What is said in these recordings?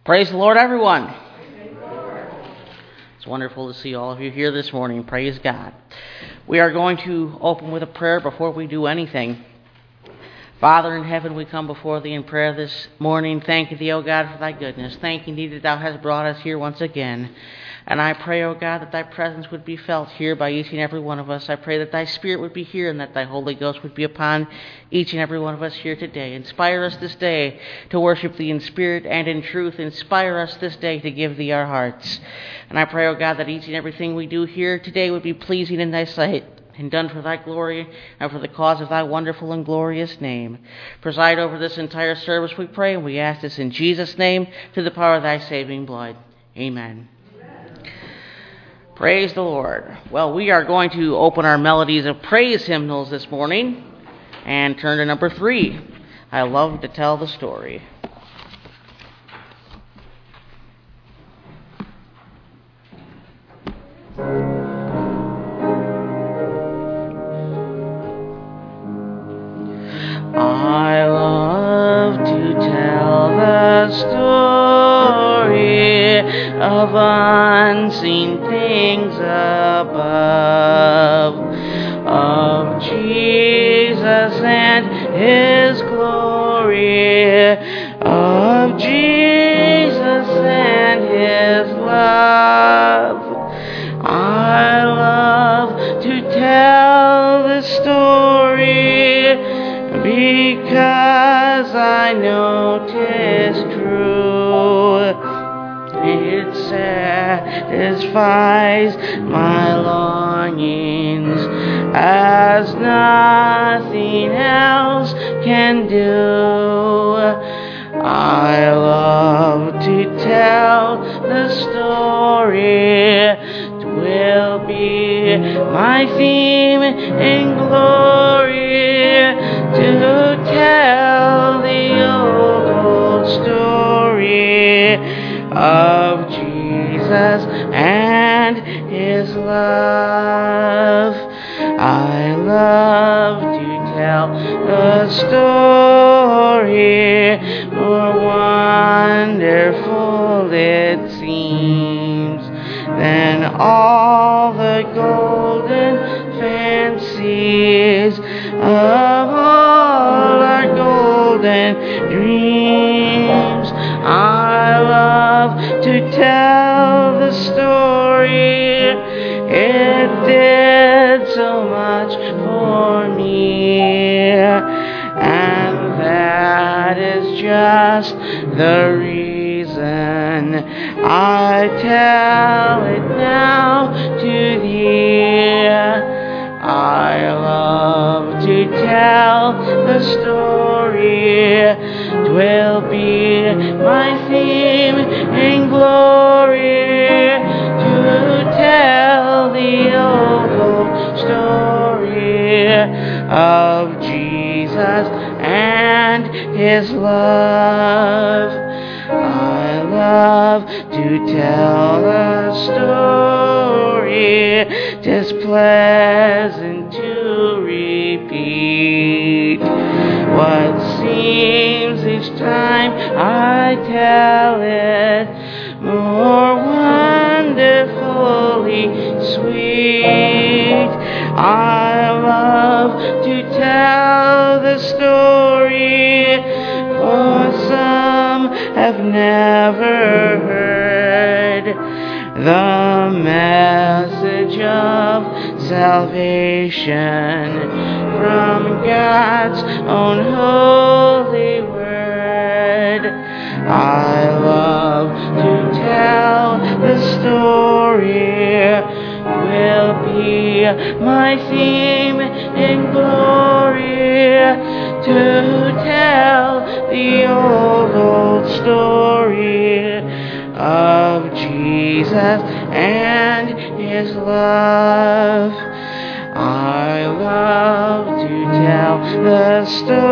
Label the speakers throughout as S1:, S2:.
S1: Praise the Lord, everyone. It's wonderful to see all of you here this morning. Praise God. We are going to open with a prayer before we do anything. Father in heaven, we come before Thee in prayer this morning, thanking Thee, O God, for Thy goodness. Thanking Thee that Thou hast brought us here once again. And I pray, O God, that Thy presence would be felt here by each and every one of us. I pray that Thy Spirit would be here and that Thy Holy Ghost would be upon each and every one of us here today. Inspire us this day to worship Thee in spirit and in truth. Inspire us this day to give Thee our hearts. And I pray, O God, that each and everything we do here today would be pleasing in Thy sight, and done for Thy glory and for the cause of Thy wonderful and glorious name. Preside over this entire service, we pray, and we ask this in Jesus' name, through the power of Thy saving blood. Amen. Praise the Lord. Well, we are going to open our melodies of praise hymnals this morning and turn to number 3. I love to tell the story. I love to tell the story of unseen things above, of Jesus and His glory, of Jesus and His love. I love to tell the story because I know 'tis true. It satisfies my longings as nothing else can do. I love to tell the story. 'Twill be my theme in glory to tell the old story of Jesus and His love. I love to tell the story, more wonderful it seems than all the golden fancies of all our golden dreams. I love to tell the story. It did so much for me, and that is just the reason I tell it now to Thee. I love to tell the story. 'Twill be my theme in glory to tell the old story of Jesus and His love. I love to tell the story. 'Tis pleasant to repeat what seems each time I tell it more wonderfully sweet. I love to tell the story, for some have never heard the message of salvation from God's own holy word. I love to tell the story. Will be my theme in glory to tell the old story of Jesus and His love. I love to tell the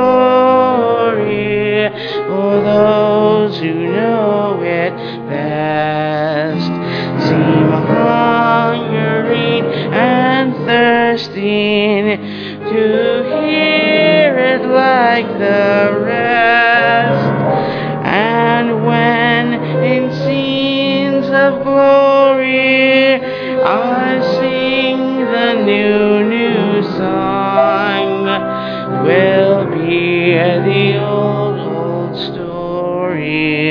S1: story for those who know it best. Seem hungering and thirsting to hear it like the rest. And when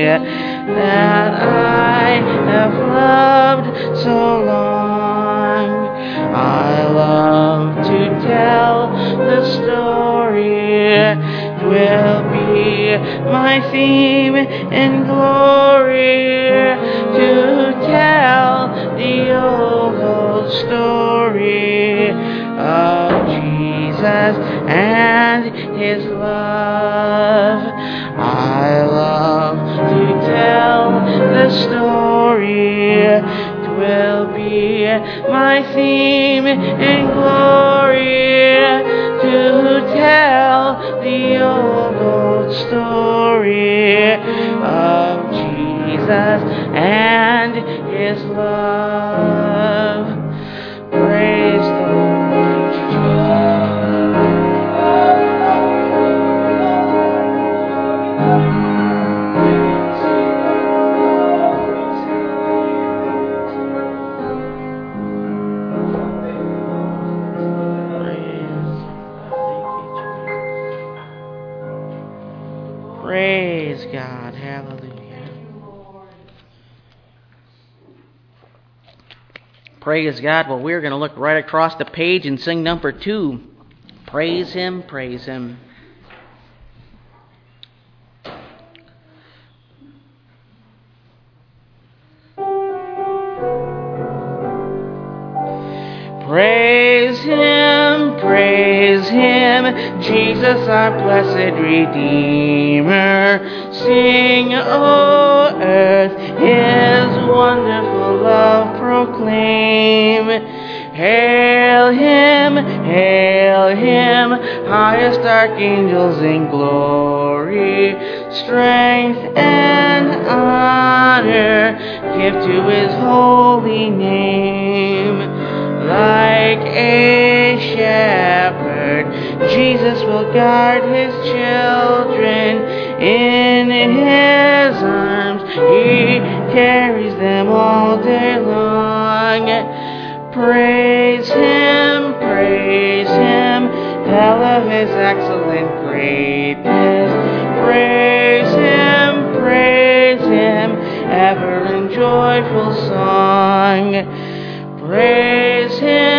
S1: that I have loved so long. I love to tell the story. It will be my theme in glory to tell the old story of Jesus and His love. I love to tell the story. It will be my theme in glory to tell the old story of Jesus and His love. Praise the Lord. Praise God. Hallelujah. Praise God. Well, we're going to look right across the page and sing number 2. Praise Him, praise Him. Praise Him, Jesus our blessed Redeemer. Sing, O earth, His wonderful love proclaim. Hail Him, highest archangels in glory. Strength and honor give to His holy name. Like a shepherd, Jesus will guard His children. In His arms He carries them all day long. Praise Him, tell of His excellent greatness. Praise Him, ever in joyful song. Praise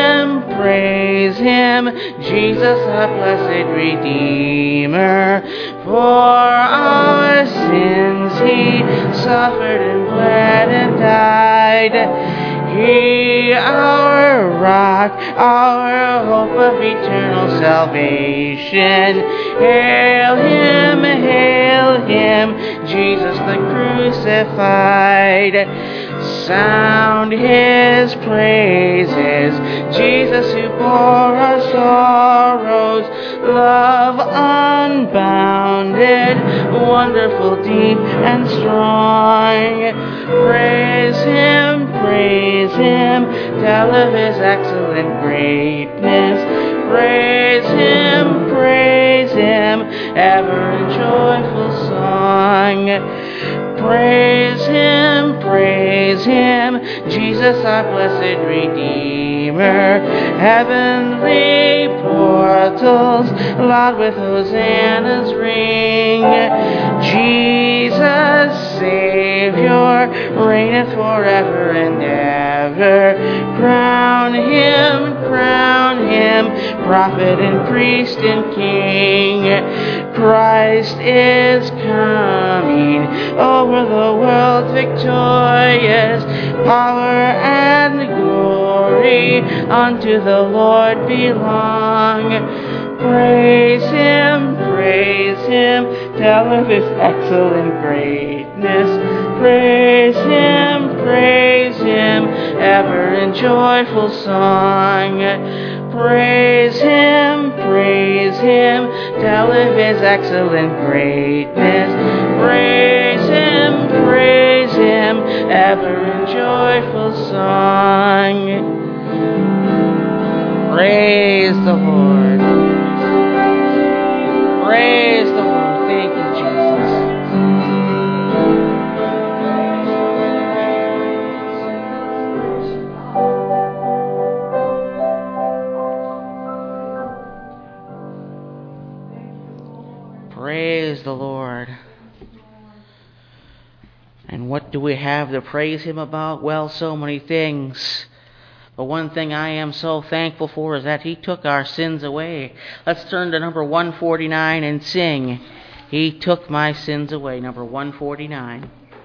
S1: Him, Jesus our blessed Redeemer. For our sins He suffered and bled and died. He, our rock, our hope of eternal salvation. Hail Him, Jesus the crucified. Sound His praises, Jesus who bore our sorrows. Love unbounded, wonderful, deep, and strong. Praise Him, tell of His excellent greatness. Praise Him, ever in joyful song. Praise Him, Jesus our blessed Redeemer. Heavenly portals loud with hosannas ring. Jesus, Savior, reigneth forever and ever. Crown Him, prophet and priest and king. Christ is coming over the world victorious. Power and glory unto the Lord belong. Praise Him, tell of His excellent greatness. Praise Him, ever in joyful song. Praise Him, tell of His excellent greatness. Praise Him, ever in joyful song. Praise the Lord. Praise the Lord. Thank you, Jesus. Praise the Lord. And what do we have to praise Him about? Well, so many things. But one thing I am so thankful for is that He took our sins away. Let's turn to number 149 and sing, He took my sins away. Number 149.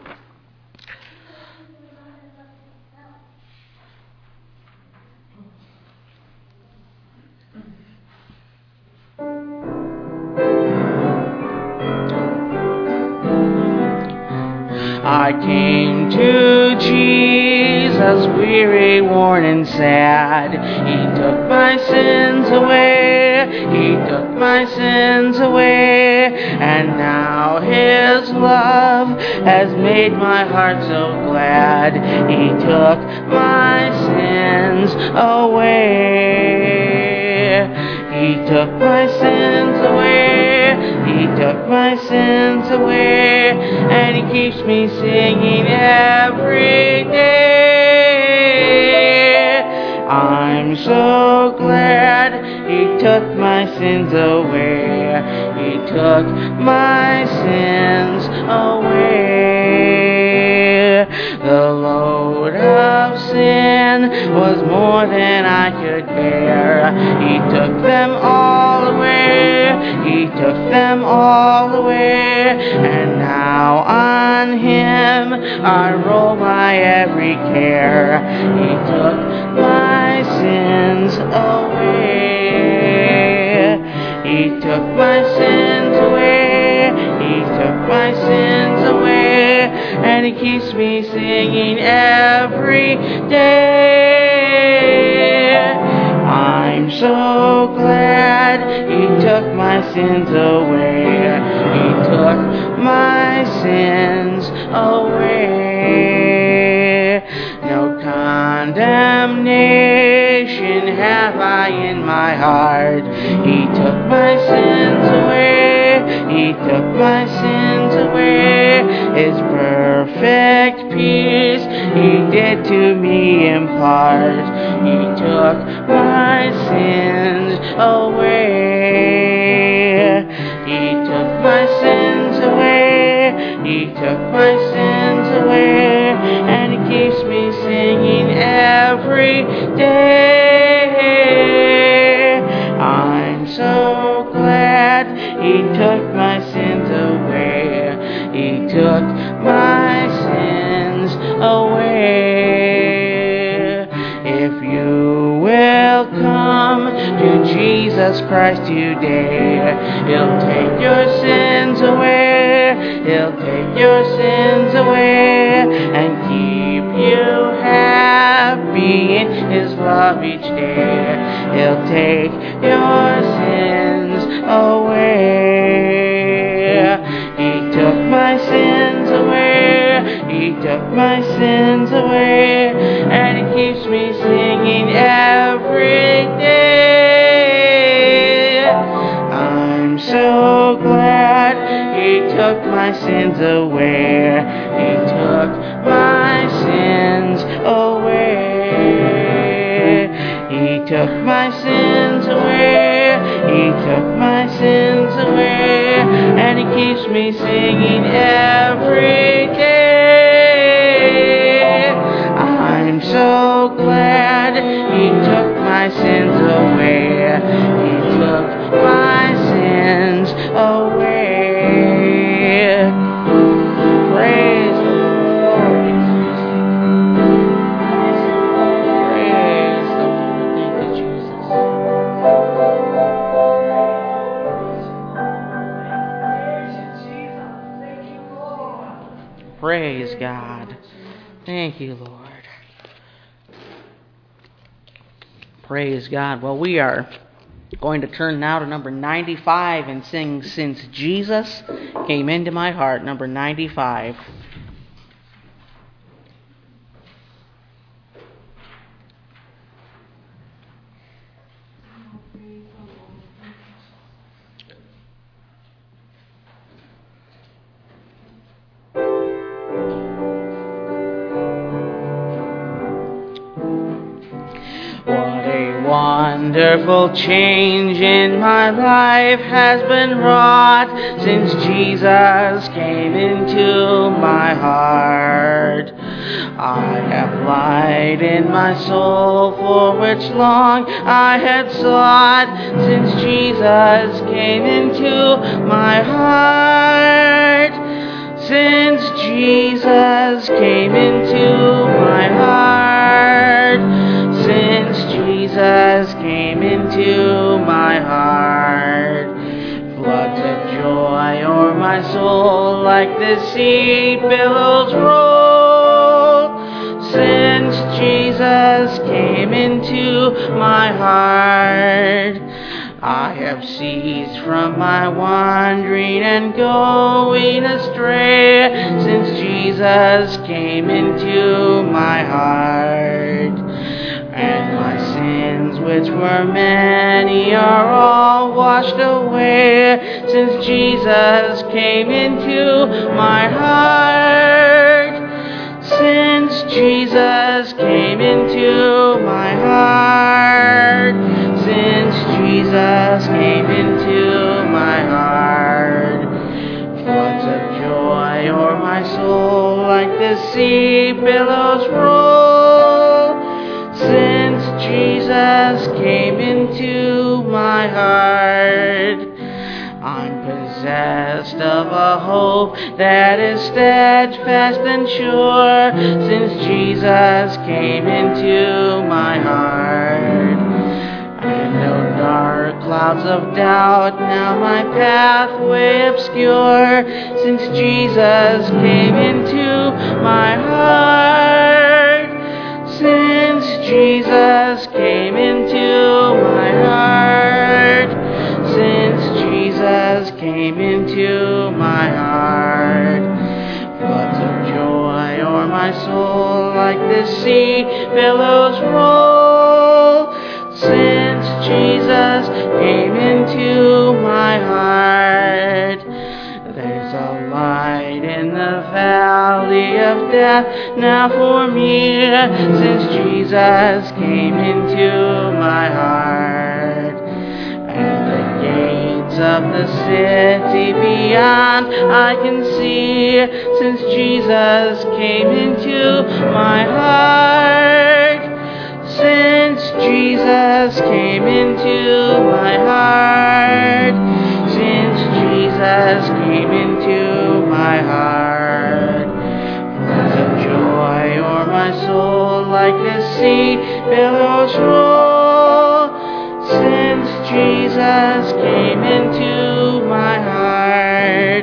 S1: I came to Jesus, weary, worn, and sad. He took my sins away. He took my sins away. And now His love has made my heart so glad. He took my sins away. He took my sins away. He took my sins away, and He keeps me singing every day. I'm so glad He took my sins away. He took my sins away. The load of sin was more than I could bear. He took them all away. He took them all away. And now on Him I roll my every care. He took my sins away. He took my sins away. He took my sins away. And He keeps me singing every day. I'm so glad He took my sins away. He took my sins away. No condemnation have I in my heart. He took my sins away. He took my sins away. His perfect peace He did to me impart. He took my sins away. He took my sins away. He took my sins away. And He keeps me singing every day. I'm so glad He took my sins away. He took my sins away. If you will come to Jesus Christ today, He'll take your sins away. He'll take your sins away and keep you happy in His love each day. He'll take your sins away. He took my sins away. He took my sins away. And He keeps me singing every day. I'm so glad He took my sins away. He took my sins away. He took my sins away. He took my sins away. And He keeps me singing every day. I'm so glad He took my sins away. He took my sins away. Praise the Lord. Praise the Lord. Thank you, Jesus. Praise God. Thank you, Lord. Praise God. Well, we are going to turn now to number 95 and sing Since Jesus Came Into My Heart, number 95. Wonderful change in my life has been wrought since Jesus came into my heart. I have light in my soul for which long I had sought since Jesus came into my heart. Since Jesus came into my heart. Since Jesus came into my heart. Floods of joy o'er my soul like the sea billows roll. Since Jesus came into my heart. I have ceased from my wandering and going astray since Jesus came into my heart. And my sins, which were many, are all washed away since Jesus came into my heart. Since Jesus came into my heart. Since Jesus came into my heart. Floods of joy o'er my soul like the sea billows roll. Since Jesus came into my heart. I'm possessed of a hope that is steadfast and sure since Jesus came into my heart. And no dark clouds of doubt now my pathway obscure since Jesus came into my heart. Since Jesus came into my heart. Since Jesus came into my heart. Floods of joy o'er my soul like the sea billows roll. Since Jesus came into my heart. There's a light in the valley of death now for me since Jesus came into my heart. And the gates of the city beyond I can see since Jesus came into my heart. Since Jesus came into my heart. Since Jesus came into my heart. Floods of joy o'er my soul like the sea billows roll. Since Jesus came into my heart.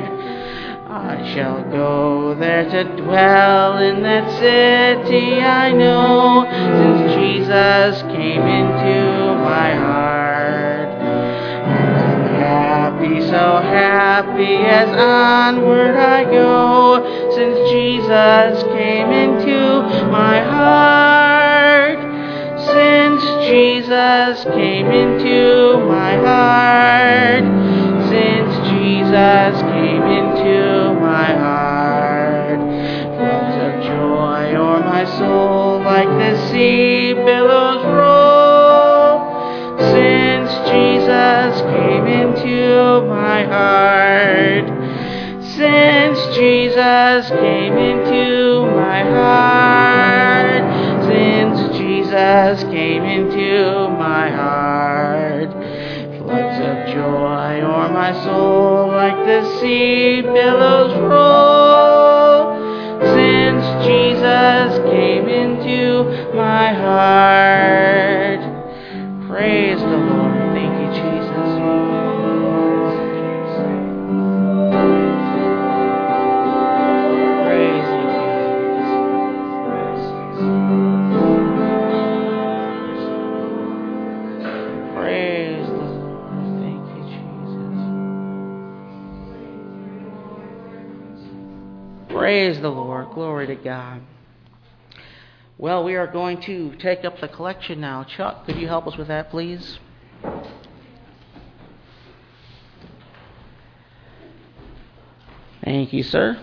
S1: I shall go there to dwell in that city I know, since Jesus came into my heart. And I'm happy, so happy as onward I go, since Jesus came into my heart. Since Jesus came into my heart. Since Jesus came into my heart. Floods of joy o'er my soul like the sea billows roll. Since Jesus came into my heart. Since Jesus came into my heart. Since Jesus came into my heart. Floods of joy o'er my soul like the sea billows roll. Since Jesus came into my heart. Praise the Lord. Thank you, Jesus. Praise you, Jesus. Praise the Lord. Thank you, Jesus. Praise the Lord. Glory to God. Well, we are going to take up the collection now. Chuck, could you help us with that, please? Thank you, sir.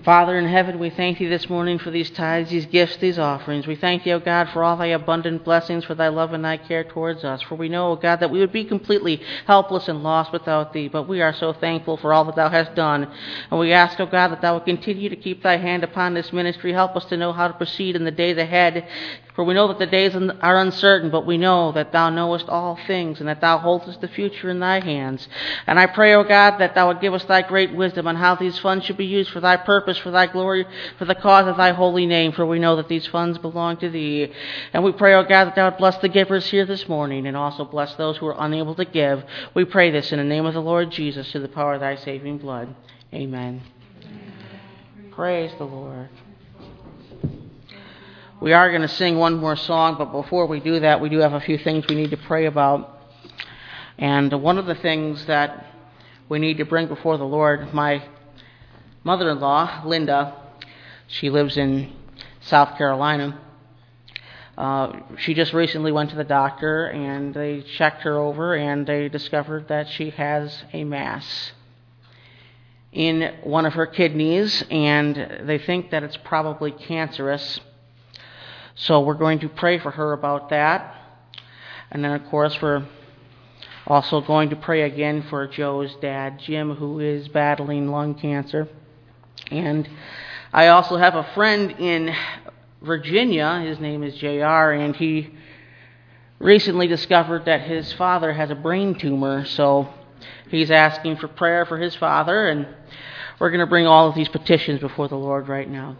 S1: Father in heaven, we thank thee this morning for these tithes, these gifts, these offerings. We thank thee, O God, for all thy abundant blessings, for thy love and thy care towards us. For we know, O God, that we would be completely helpless and lost without thee, but we are so thankful for all that thou hast done. And we ask, O God, that thou would continue to keep thy hand upon this ministry. Help us to know how to proceed in the days ahead. For we know that the days are uncertain, but we know that thou knowest all things, and that thou holdest the future in thy hands. And I pray, O God, that thou would give us thy great wisdom on how these funds should be used for thy purpose, for thy glory, for the cause of thy holy name, for we know that these funds belong to thee. And we pray, O God, that thou would bless the givers here this morning, and also bless those who are unable to give. We pray this in the name of the Lord Jesus, to the power of thy saving blood. Amen. Praise the Lord. We are going to sing one more song, but before we do that, we do have a few things we need to pray about. And one of the things that we need to bring before the Lord, my mother-in-law, Linda, she lives in South Carolina. She just recently went to the doctor, and they checked her over, and they discovered that she has a mass in one of her kidneys, and they think that it's probably cancerous. So we're going to pray for her about that. And then, of course, we're also going to pray again for Joe's dad, Jim, who is battling lung cancer. And I also have a friend in Virginia. His name is JR, and he recently discovered that his father has a brain tumor. So he's asking for prayer for his father, and we're going to bring all of these petitions before the Lord right now.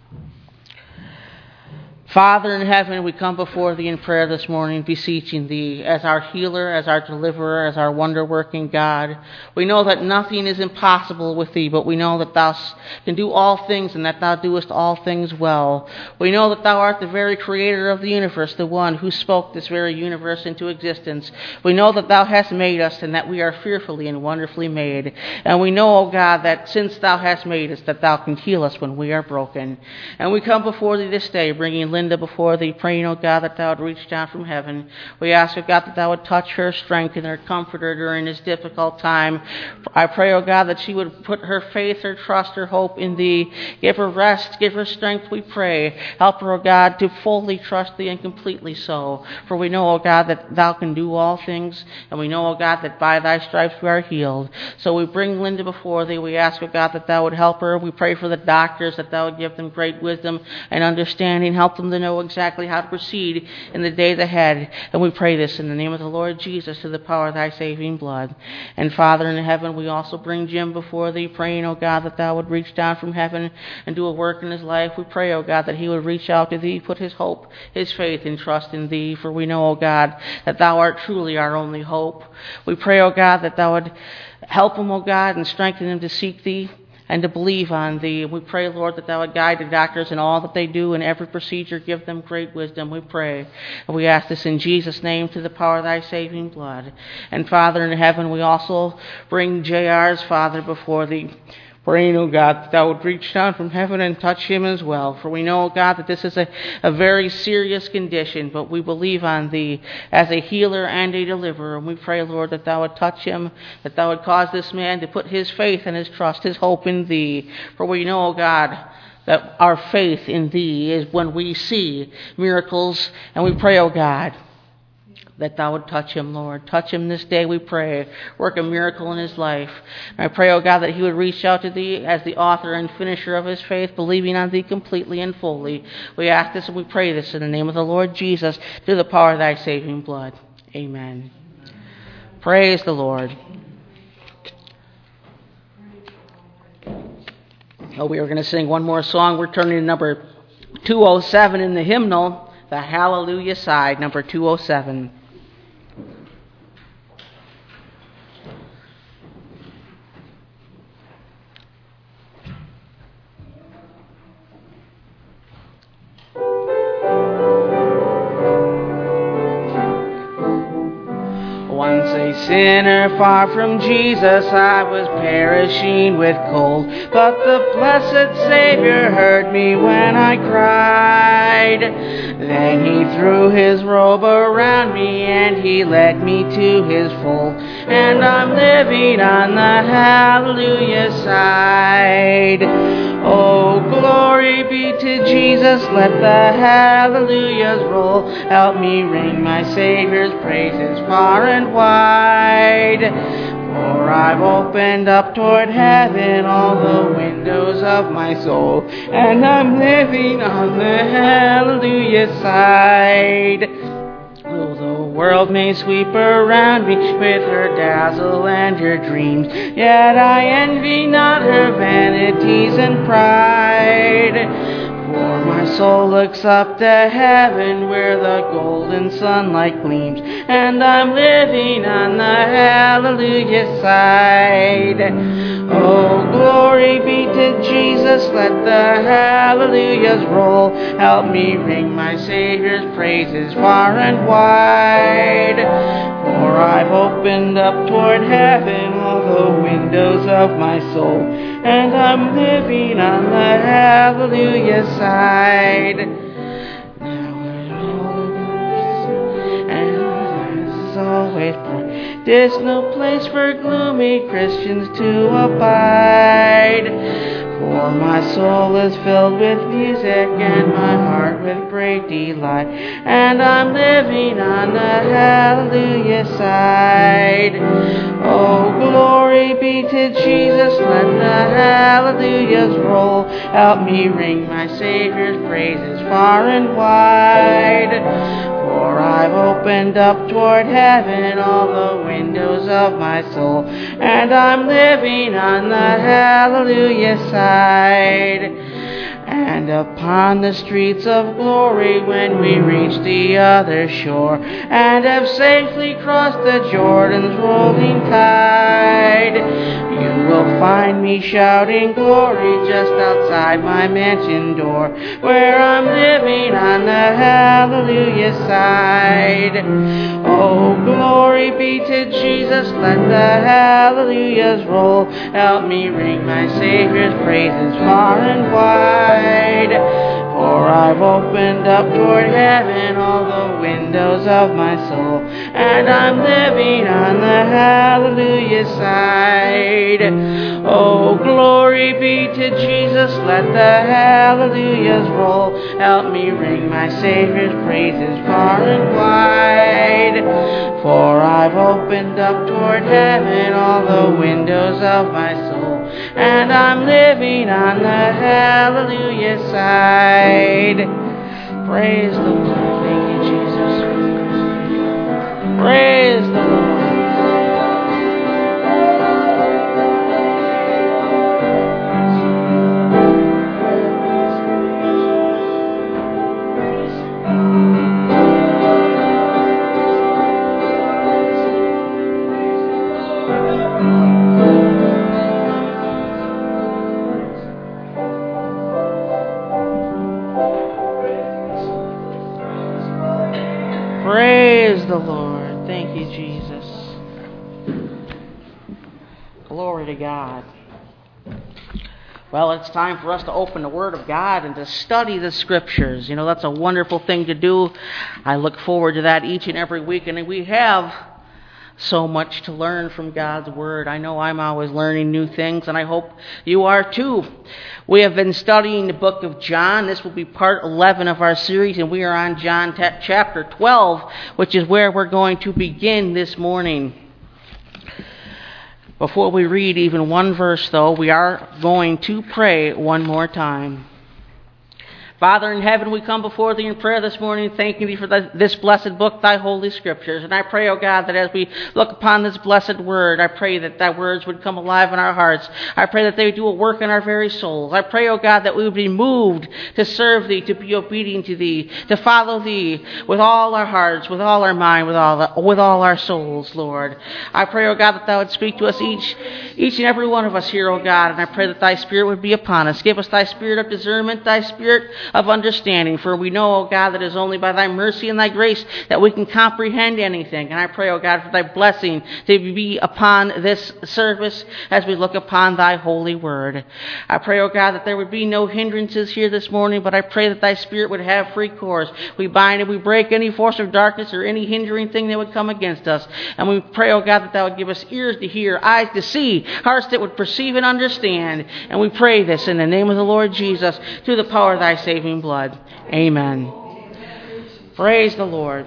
S1: Father in heaven, we come before thee in prayer this morning, beseeching thee as our healer, as our deliverer, as our wonder-working God. We know that nothing is impossible with thee, but we know that thou can do all things, and that thou doest all things well. We know that thou art the very creator of the universe, the one who spoke this very universe into existence. We know that thou hast made us, and that we are fearfully and wonderfully made. And we know, O God, that since thou hast made us, that thou can heal us when we are broken. And we come before thee this day, bringing Linda before thee, praying, O God, that thou would reach down from heaven. We ask, O God, that thou would touch her, strengthen her, comfort her during this difficult time. I pray, O God, that she would put her faith, her trust, her hope in thee. Give her rest, give her strength, we pray. Help her, O God, to fully trust thee and completely so. For we know, O God, that thou can do all things, and we know, O God, that by thy stripes we are healed. So we bring Linda before thee. We ask, O God, that thou would help her. We pray for the doctors, that thou would give them great wisdom and understanding. Help them to know exactly how to proceed in the days ahead. And we pray this in the name of the Lord Jesus, to the power of thy saving blood. And Father in heaven, we also bring Jim before thee, praying, O God, that thou would reach down from heaven and do a work in his life. We pray, O God, that he would reach out to thee, put his hope, his faith and trust in thee. For we know, O God, that thou art truly our only hope. We pray, O God, that thou would help him, O God, and strengthen him to seek thee and to believe on thee. We pray, Lord, that thou would guide the doctors in all that they do, in every procedure. Give them great wisdom, we pray. And we ask this in Jesus' name, to the power of thy saving blood. And Father in heaven, we also bring JR's father before thee, praying, O God, that thou would reach down from heaven and touch him as well. For we know, O God, that this is a very serious condition, but we believe on thee as a healer and a deliverer. And we pray, Lord, that thou would touch him, that thou would cause this man to put his faith and his trust, his hope in thee. For we know, O God, that our faith in thee is when we see miracles. And we pray, O God, that thou would touch him, Lord. Touch him this day, we pray. Work a miracle in his life. And I pray, O God, that he would reach out to thee as the author and finisher of his faith, believing on thee completely and fully. We ask this and we pray this in the name of the Lord Jesus, through the power of thy saving blood. Amen. Praise the Lord. We are going to sing one more song. We're turning to number 207 in the hymnal, the Hallelujah side, number 207. Once a sinner far from Jesus, I was perishing with cold, but the blessed Savior heard me when I cried. Then he threw his robe around me and he led me to his fold, and I'm living on the hallelujah side. Oh, glory be to Jesus, let the hallelujahs roll. Help me ring my Savior's praises far and wide. For I've opened up toward heaven all the windows of my soul, and I'm living on the hallelujah side. Though the world may sweep around me with her dazzle and her dreams, yet I envy not her vanities and pride. For my soul looks up to heaven where the golden sunlight gleams, and I'm living on the hallelujah side. Oh, glory be to Jesus, let the hallelujahs roll. Help me ring my Savior's praises far and wide. For I've opened up toward heaven all the windows of my soul, and I'm living on the hallelujah side. And as always, there's no place for gloomy Christians to abide. For my soul is filled with music and my heart with great delight, and I'm living on the hallelujah side. Oh, glory be to Jesus, let the hallelujahs roll. Help me ring my Savior's praises far and wide. For I've opened up toward heaven all the windows of my soul, and I'm living on the hallelujah side. And upon the streets of glory, when we reach the other shore, and have safely crossed the Jordan's rolling tide, you will find me shouting glory just outside my mansion door, where I'm living on the hallelujah side. Oh, glory be to Jesus, let the hallelujahs roll. Help me ring my Savior's praises far and wide. For I've opened up toward heaven all the windows of my soul, and I'm living on the hallelujah side. Oh, glory be to Jesus, let the hallelujahs roll. Help me ring my Savior's praises far and wide. For I've opened up toward heaven all the windows of my soul, and I'm living on the hallelujah side. Praise the Lord. Thank you, Jesus. Praise the Lord. Praise the Lord. Thank you, Jesus. Glory to God. Well, it's time for us to open the Word of God and to study the Scriptures. You know, that's a wonderful thing to do. I look forward to that each and every week, and we have so much to learn from God's Word. I know I'm always learning new things, and I hope you are too. We have been studying the book of John. This will be part 11 of our series, and we are on John chapter 12, which is where we're going to begin this morning. Before we read even one verse, though, we are going to pray one more time. Father in heaven, we come before Thee in prayer this morning, thanking Thee for this blessed book, Thy Holy Scriptures. And I pray, O God, that as we look upon this blessed word, I pray that Thy words would come alive in our hearts. I pray that they would do a work in our very souls. I pray, O God, that we would be moved to serve Thee, to be obedient to Thee, to follow Thee with all our hearts, with all our mind, with all our souls, Lord. I pray, O God, that Thou would speak to us each and every one of us here, O God, and I pray that Thy Spirit would be upon us. Give us Thy spirit of discernment, Thy spirit of understanding. For we know, O God, that it is only by thy mercy and thy grace that we can comprehend anything. And I pray, O God, for thy blessing to be upon this service as we look upon thy holy word. I pray, O God, that there would be no hindrances here this morning, but I pray that thy Spirit would have free course. We bind and we break any force of darkness or any hindering thing that would come against us. And we pray, O God, that thou would give us ears to hear, eyes to see, hearts that would perceive and understand. And we pray this in the name of the Lord Jesus, through the power of thy saving blood. Amen. Praise the Lord.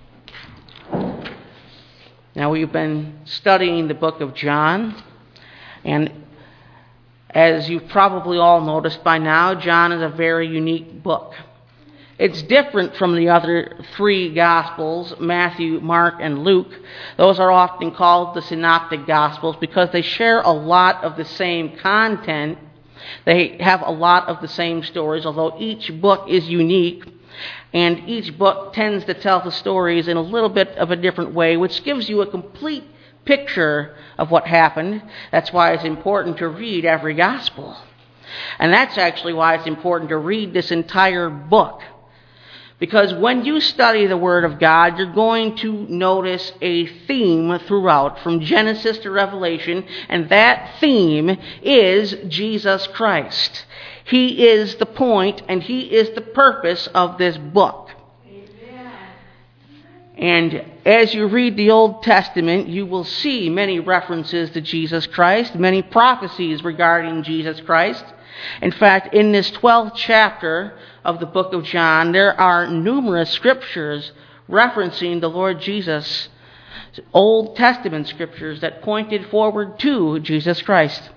S1: Now we've been studying the book of John, and as you've probably all noticed by now, John is a very unique book. It's different from the other three Gospels, Matthew, Mark, and Luke. Those are often called the Synoptic Gospels because they share a lot of the same content. They have a lot of the same stories, although each book is unique. And each book tends to tell the stories in a little bit of a different way, which gives you a complete picture of what happened. That's why it's important to read every Gospel. And that's actually why it's important to read this entire book. Because when you study the Word of God, you're going to notice a theme throughout, from Genesis to Revelation, and that theme is Jesus Christ. He is the point, and He is the purpose of this book. Amen. And as you read the Old Testament, you will see many references to Jesus Christ, many prophecies regarding Jesus Christ. In fact, in this 12th chapter of the book of John, there are numerous scriptures referencing the Lord Jesus, Old Testament scriptures that pointed forward to Jesus Christ.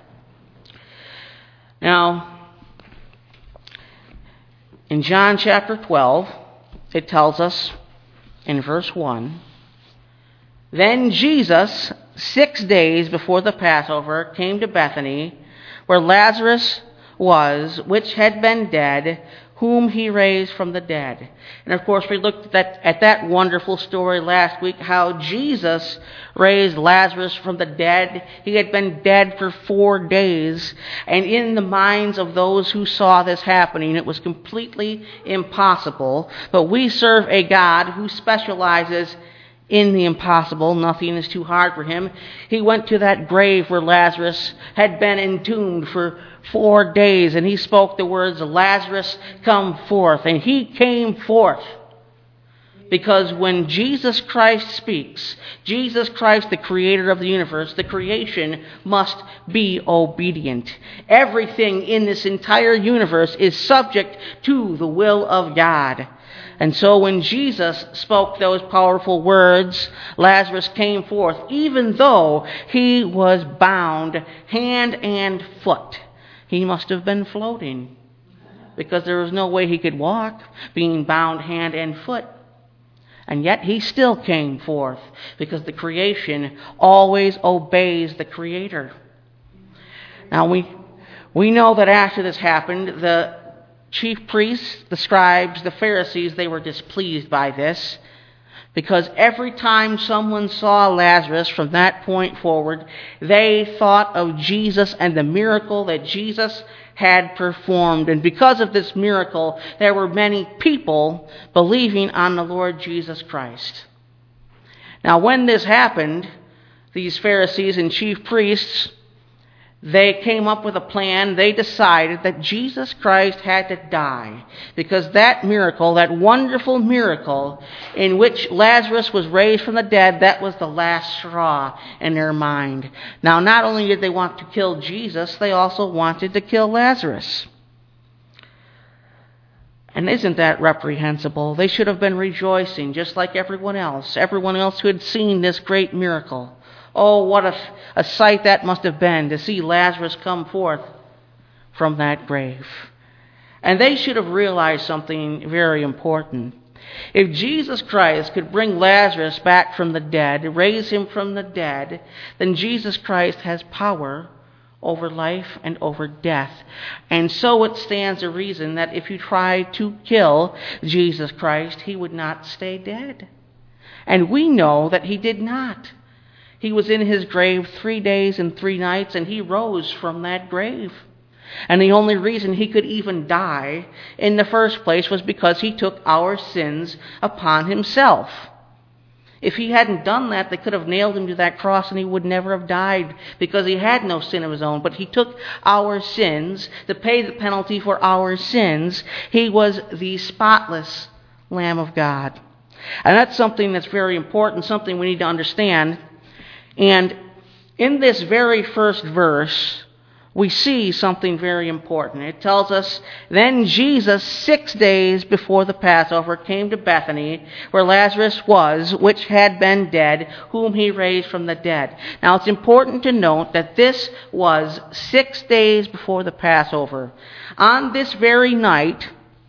S1: Now, in John chapter 12, it tells us in verse 1, "Then Jesus, 6 days before the Passover, came to Bethany, where Lazarus was, which had been dead, whom he raised from the dead." And of course, we looked at that wonderful story last week, how Jesus raised Lazarus from the dead. He had been dead for 4 days. And in the minds of those who saw this happening, it was completely impossible. But we serve a God who specializes in the impossible. Nothing is too hard for him. He went to that grave where Lazarus had been entombed for 4 days, and he spoke the words, "Lazarus, come forth." And he came forth. Because when Jesus Christ speaks, Jesus Christ, the creator of the universe, the creation must be obedient. Everything in this entire universe is subject to the will of God. And so when Jesus spoke those powerful words, Lazarus came forth, even though he was bound hand and foot. He must have been floating, because there was no way he could walk, being bound hand and foot. And yet he still came forth, because the creation always obeys the Creator. Now we know that after this happened, the chief priests, the scribes, the Pharisees, they were displeased by this, because every time someone saw Lazarus from that point forward, they thought of Jesus and the miracle that Jesus had performed. And because of this miracle, there were many people believing on the Lord Jesus Christ. Now, when this happened, these Pharisees and chief priests, they came up with a plan. They decided that Jesus Christ had to die, because that miracle, that wonderful miracle in which Lazarus was raised from the dead, that was the last straw in their mind. Now, not only did they want to kill Jesus, they also wanted to kill Lazarus. And isn't that reprehensible? They should have been rejoicing just like everyone else who had seen this great miracle. Oh, what a sight that must have been to see Lazarus come forth from that grave. And they should have realized something very important. If Jesus Christ could bring Lazarus back from the dead, raise him from the dead, then Jesus Christ has power over life and over death. And so it stands to reason that if you try to kill Jesus Christ, he would not stay dead. And we know that he did not. He was in his grave 3 days and 3 nights, and he rose from that grave. And the only reason he could even die in the first place was because he took our sins upon himself. If he hadn't done that, they could have nailed him to that cross and he would never have died because he had no sin of his own. But he took our sins to pay the penalty for our sins. He was the spotless Lamb of God. And that's something that's very important, something we need to understand. And in this very first verse, we see something very important. It tells us, then Jesus, 6 days before the Passover, came to Bethany, where Lazarus was, which had been dead, whom he raised from the dead. Now, it's important to note that this was 6 days before the Passover. On this very night,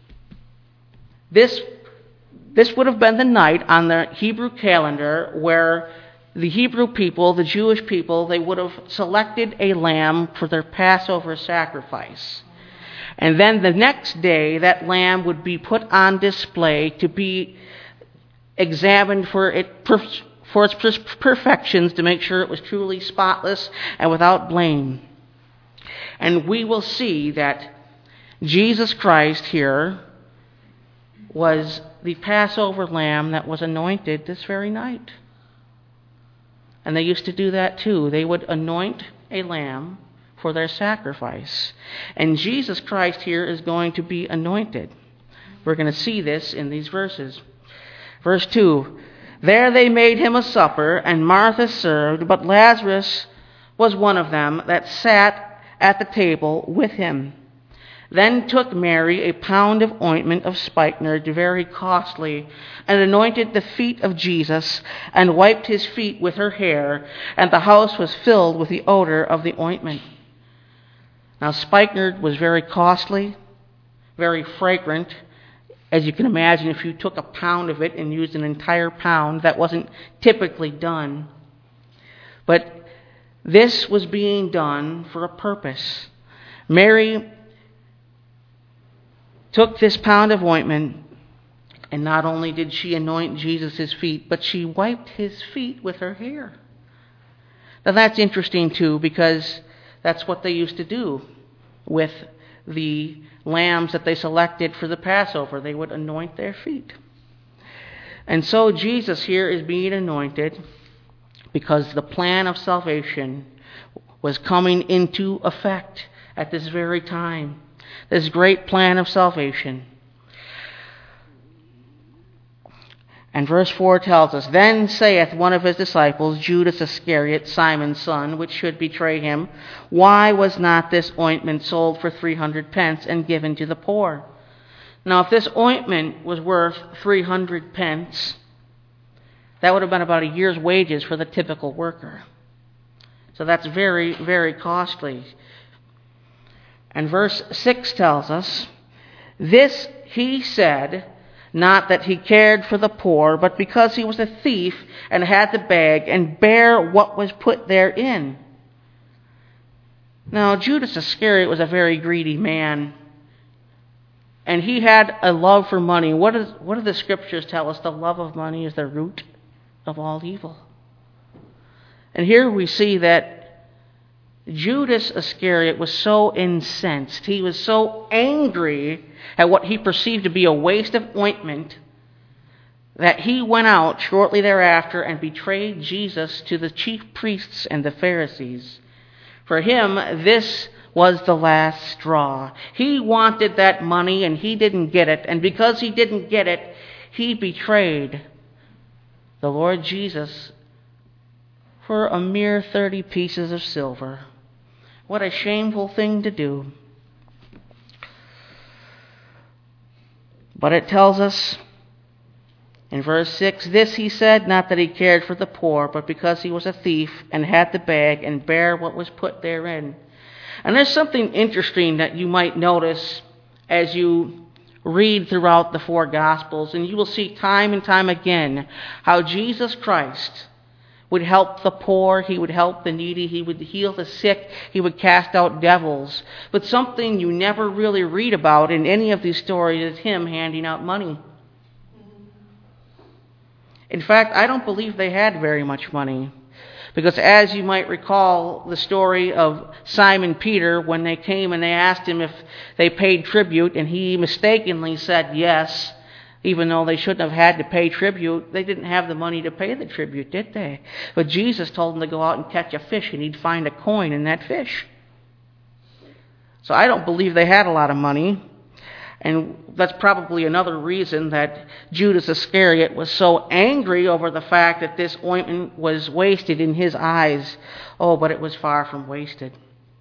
S1: this would have been the night on the Hebrew calendar where the Hebrew people, the Jewish people, they would have selected a lamb for their Passover sacrifice. And then the next day, that lamb would be put on display to be examined for its perfections, to make sure it was truly spotless and without blame. And we will see that Jesus Christ here was the Passover lamb that was anointed this very night. And they used to do that too. They would anoint a lamb for their sacrifice. And Jesus Christ here is going to be anointed. We're going to see this in these verses. Verse 2, there they made him a supper, and Martha served, but Lazarus was one of them that sat at the table with him. Then took Mary a pound of ointment of spikenard, very costly, and anointed the feet of Jesus, and wiped his feet with her hair, and the house was filled with the odor of the ointment. Now, spikenard was very costly, very fragrant. As you can imagine, if you took a pound of it and used an entire pound, that wasn't typically done. But this was being done for a purpose. Mary took this pound of ointment, and not only did she anoint Jesus' feet, but she wiped his feet with her hair. Now that's interesting too, because that's what they used to do with the lambs that they selected for the Passover. They would anoint their feet. And so Jesus here is being anointed because the plan of salvation was coming into effect at this very time. This great plan of salvation. And verse 4 tells us, then saith one of his disciples, Judas Iscariot, Simon's son, which should betray him, why was not this ointment sold for 300 pence and given to the poor? Now, if this ointment was worth 300 pence, that would have been about a year's wages for the typical worker. So that's very, very costly. And verse 6 tells us, this he said, not that he cared for the poor, but because he was a thief and had the bag and bare what was put therein. Now, Judas Iscariot was a very greedy man, and he had a love for money. What do the scriptures tell us? The love of money is the root of all evil. And here we see that Judas Iscariot was so incensed, he was so angry at what he perceived to be a waste of ointment, that he went out shortly thereafter and betrayed Jesus to the chief priests and the Pharisees. For him, this was the last straw. He wanted that money and he didn't get it, and because he didn't get it, he betrayed the Lord Jesus for a mere 30 pieces of silver. What a shameful thing to do. But it tells us in verse 6, this he said, not that he cared for the poor, but because he was a thief and had the bag and bare what was put therein. And there's something interesting that you might notice as you read throughout the four Gospels, and you will see time and time again how Jesus Christ would help the poor, he would help the needy, he would heal the sick, he would cast out devils. But something you never really read about in any of these stories is him handing out money. In fact, I don't believe they had very much money. Because as you might recall the story of Simon Peter, when they came and they asked him if they paid tribute, and he mistakenly said yes, even though they shouldn't have had to pay tribute. They didn't have the money to pay the tribute, did they? But Jesus told them to go out and catch a fish, and he'd find a coin in that fish. So I don't believe they had a lot of money. And that's probably another reason that Judas Iscariot was so angry over the fact that this ointment was wasted in his eyes. Oh, but it was far from wasted.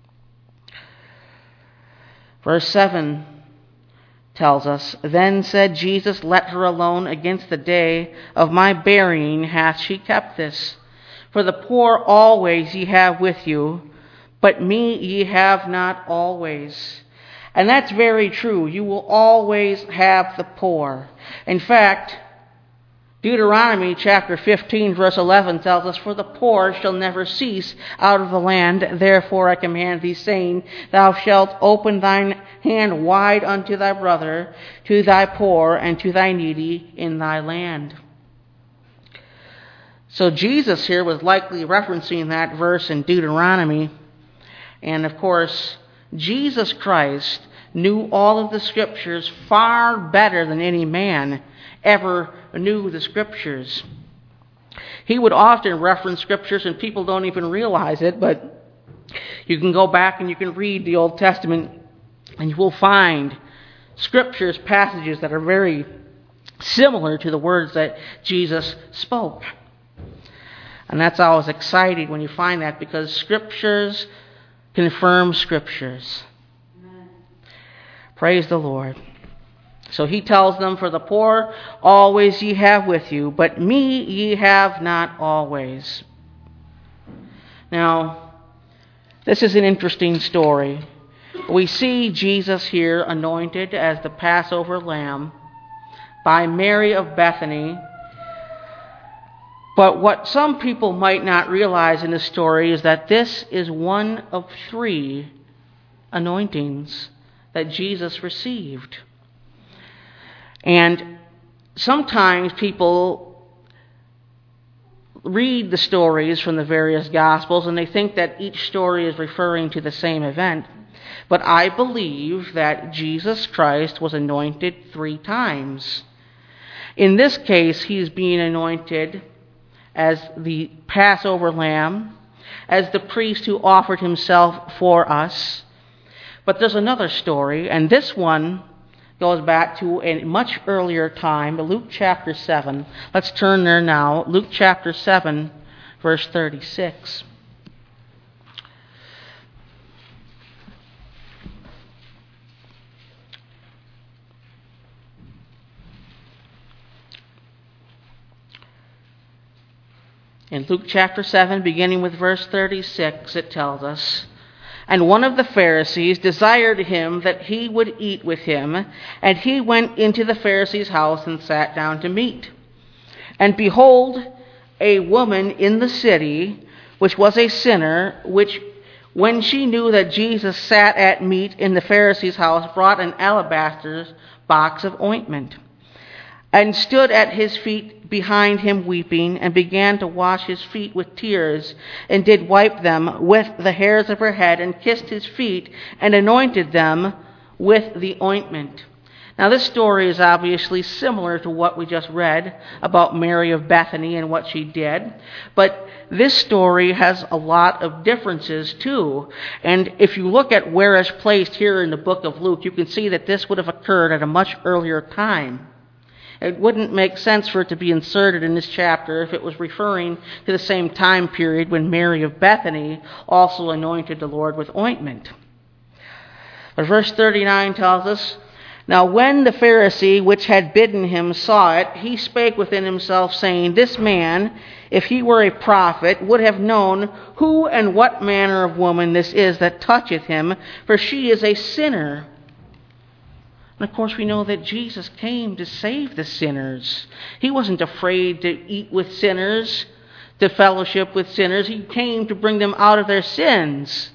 S1: Verse 7 tells us, Then said Jesus, Let her alone. Against the day of my burying hath she kept this. For the poor always ye have with you, but me ye have not always. And that's very true. You will always have the poor. In fact, Deuteronomy chapter 15 verse 11 tells us, For the poor shall never cease out of the land. Therefore I command thee, saying, Thou shalt open thine hand wide unto thy brother, to thy poor, and to thy needy in thy land. So Jesus here was likely referencing that verse in Deuteronomy. And of course, Jesus Christ knew all of the Scriptures far better than any man ever knew the Scriptures. He would often reference Scriptures, and people don't even realize it, but you can go back and you can read the Old Testament, and you will find Scriptures, passages that are very similar to the words that Jesus spoke. And that's always exciting when you find that, because Scriptures confirm Scriptures. Amen. Praise the Lord. So he tells them, For the poor always ye have with you, but me ye have not always. Now, this is an interesting story. We see Jesus here anointed as the Passover lamb by Mary of Bethany. But what some people might not realize in this story is that this is one of 3 anointings that Jesus received. And sometimes people read the stories from the various Gospels and they think that each story is referring to the same event. But I believe that Jesus Christ was anointed 3 times. In this case, he's being anointed as the Passover lamb, as the priest who offered himself for us. But there's another story, and this one goes back to a much earlier time, Luke chapter 7. Let's turn there now. Luke chapter 7, verse 36. In Luke chapter 7, beginning with verse 36, it tells us, And one of the Pharisees desired him that he would eat with him, and he went into the Pharisee's house and sat down to meat. And behold, a woman in the city, which was a sinner, which when she knew that Jesus sat at meat in the Pharisee's house, brought an alabaster box of ointment, and stood at his feet behind him weeping, and began to wash his feet with tears, and did wipe them with the hairs of her head, and kissed his feet, and anointed them with the ointment. Now this story is obviously similar to what we just read about Mary of Bethany and what she did, but this story has a lot of differences too. And if you look at where it's placed here in the book of Luke, you can see that this would have occurred at a much earlier time. It wouldn't make sense for it to be inserted in this chapter if it was referring to the same time period when Mary of Bethany also anointed the Lord with ointment. But verse 39 tells us, Now when the Pharisee which had bidden him saw it, he spake within himself, saying, This man, if he were a prophet, would have known who and what manner of woman this is that toucheth him, for she is a sinner. And of course we know that Jesus came to save the sinners. He wasn't afraid to eat with sinners, to fellowship with sinners. He came to bring them out of their sins.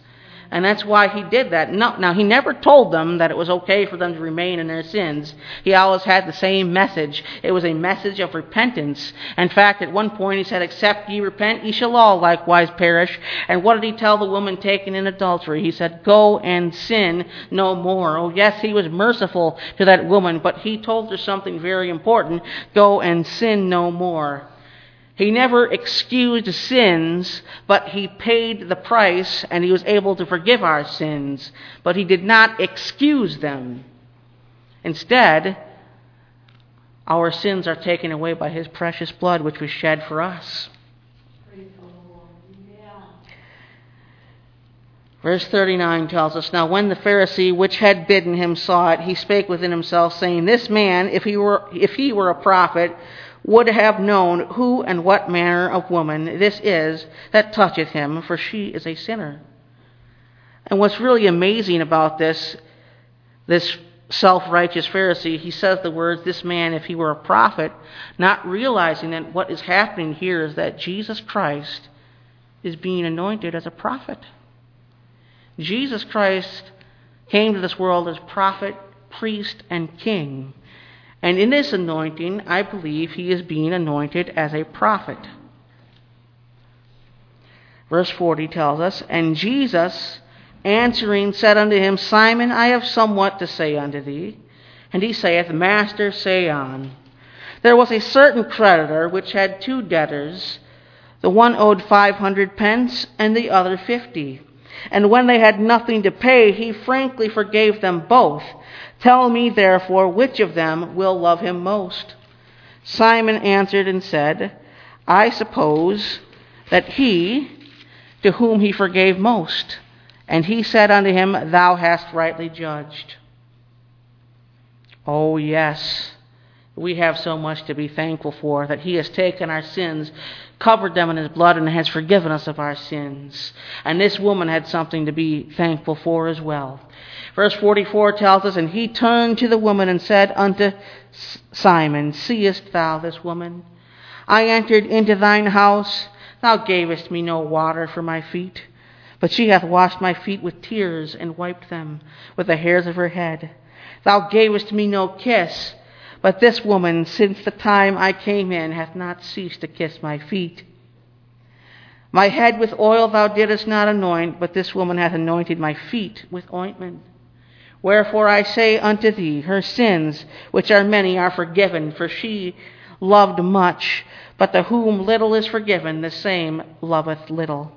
S1: and that's why he did that. No, now, he never told them that it was okay for them to remain in their sins. He always had the same message. It was a message of repentance. In fact, at one point he said, "Except ye repent, ye shall all likewise perish." And what did he tell the woman taken in adultery? He said, "Go and sin no more." Oh, yes, he was merciful to that woman, but he told her something very important. Go and sin no more. He never excused sins, but he paid the price, and he was able to forgive our sins. But he did not excuse them. Instead, our sins are taken away by his precious blood, which was shed for us. Verse 39 tells us, "Now when the Pharisee which had bidden him saw it, he spake within himself, saying, This man, if he were a prophet, would have known who and what manner of woman this is that toucheth him, for she is a sinner." And what's really amazing about this self-righteous Pharisee, he says the words, "This man, if he were a prophet," not realizing that what is happening here is that Jesus Christ is being anointed as a prophet. Jesus Christ came to this world as prophet, priest, and king. And in this anointing, I believe he is being anointed as a prophet. Verse 40 tells us, "And Jesus answering said unto him, Simon, I have somewhat to say unto thee. And he saith, Master, say on. There was a certain creditor which had 2 debtors. The one owed 500 pence, and the other 50. And when they had nothing to pay, he frankly forgave them both. Tell me, therefore, which of them will love him most? Simon answered and said, I suppose that he to whom he forgave most. And he said unto him, Thou hast rightly judged." Oh, yes. We have so much to be thankful for, that he has taken our sins, covered them in his blood, and has forgiven us of our sins. And this woman had something to be thankful for as well. Verse 44 tells us, "And he turned to the woman and said unto Simon, Seest thou this woman? I entered into thine house. Thou gavest me no water for my feet, but she hath washed my feet with tears and wiped them with the hairs of her head. Thou gavest me no kiss, but this woman, since the time I came in, hath not ceased to kiss my feet. My head with oil thou didst not anoint, but this woman hath anointed my feet with ointment. Wherefore I say unto thee, her sins, which are many, are forgiven, for she loved much. But to whom little is forgiven, the same loveth little."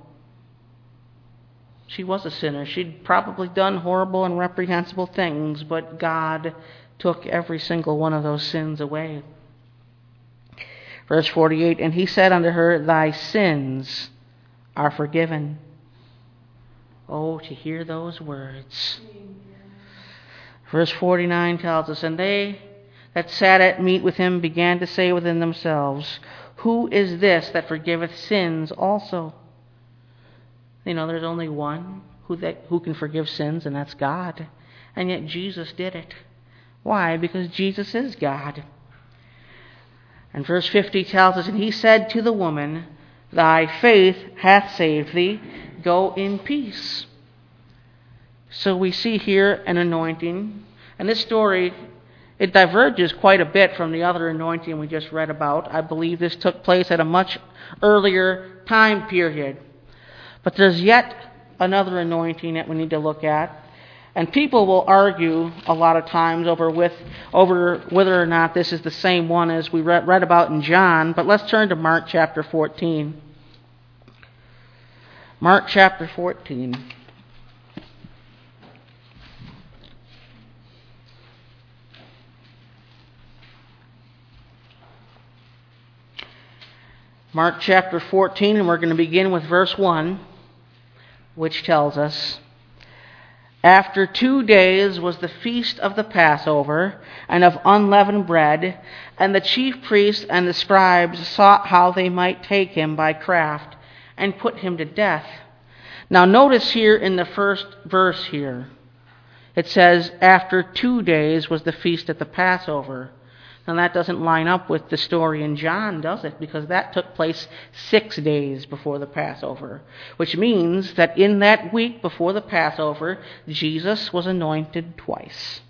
S1: She was a sinner. She'd probably done horrible and reprehensible things, but God took every single one of those sins away. Verse 48, "And he said unto her, Thy sins are forgiven." Oh, to hear those words. Verse 49 tells us, "And they that sat at meat with him began to say within themselves, Who is this that forgiveth sins also?" You know, there's only one who can forgive sins, and that's God. And yet Jesus did it. Why? Because Jesus is God. And verse 50 tells us, "And he said to the woman, Thy faith hath saved thee. Go in peace." So we see here an anointing. And this story, it diverges quite a bit from the other anointing we just read about. I believe this took place at a much earlier time period. But there's yet another anointing that we need to look at. And people will argue a lot of times over whether or not this is the same one as we read about in John. But let's turn to Mark chapter 14. Mark chapter 14. Mark chapter 14, and we're going to begin with verse 1, which tells us, "After 2 days was the feast of the Passover, and of unleavened bread, and the chief priests and the scribes sought how they might take him by craft, and put him to death." Now notice here in the first verse here, it says, "After 2 days was the feast of the Passover." And that doesn't line up with the story in John, does it? Because that took place 6 days before the Passover, which means that in that week before the Passover, Jesus was anointed twice.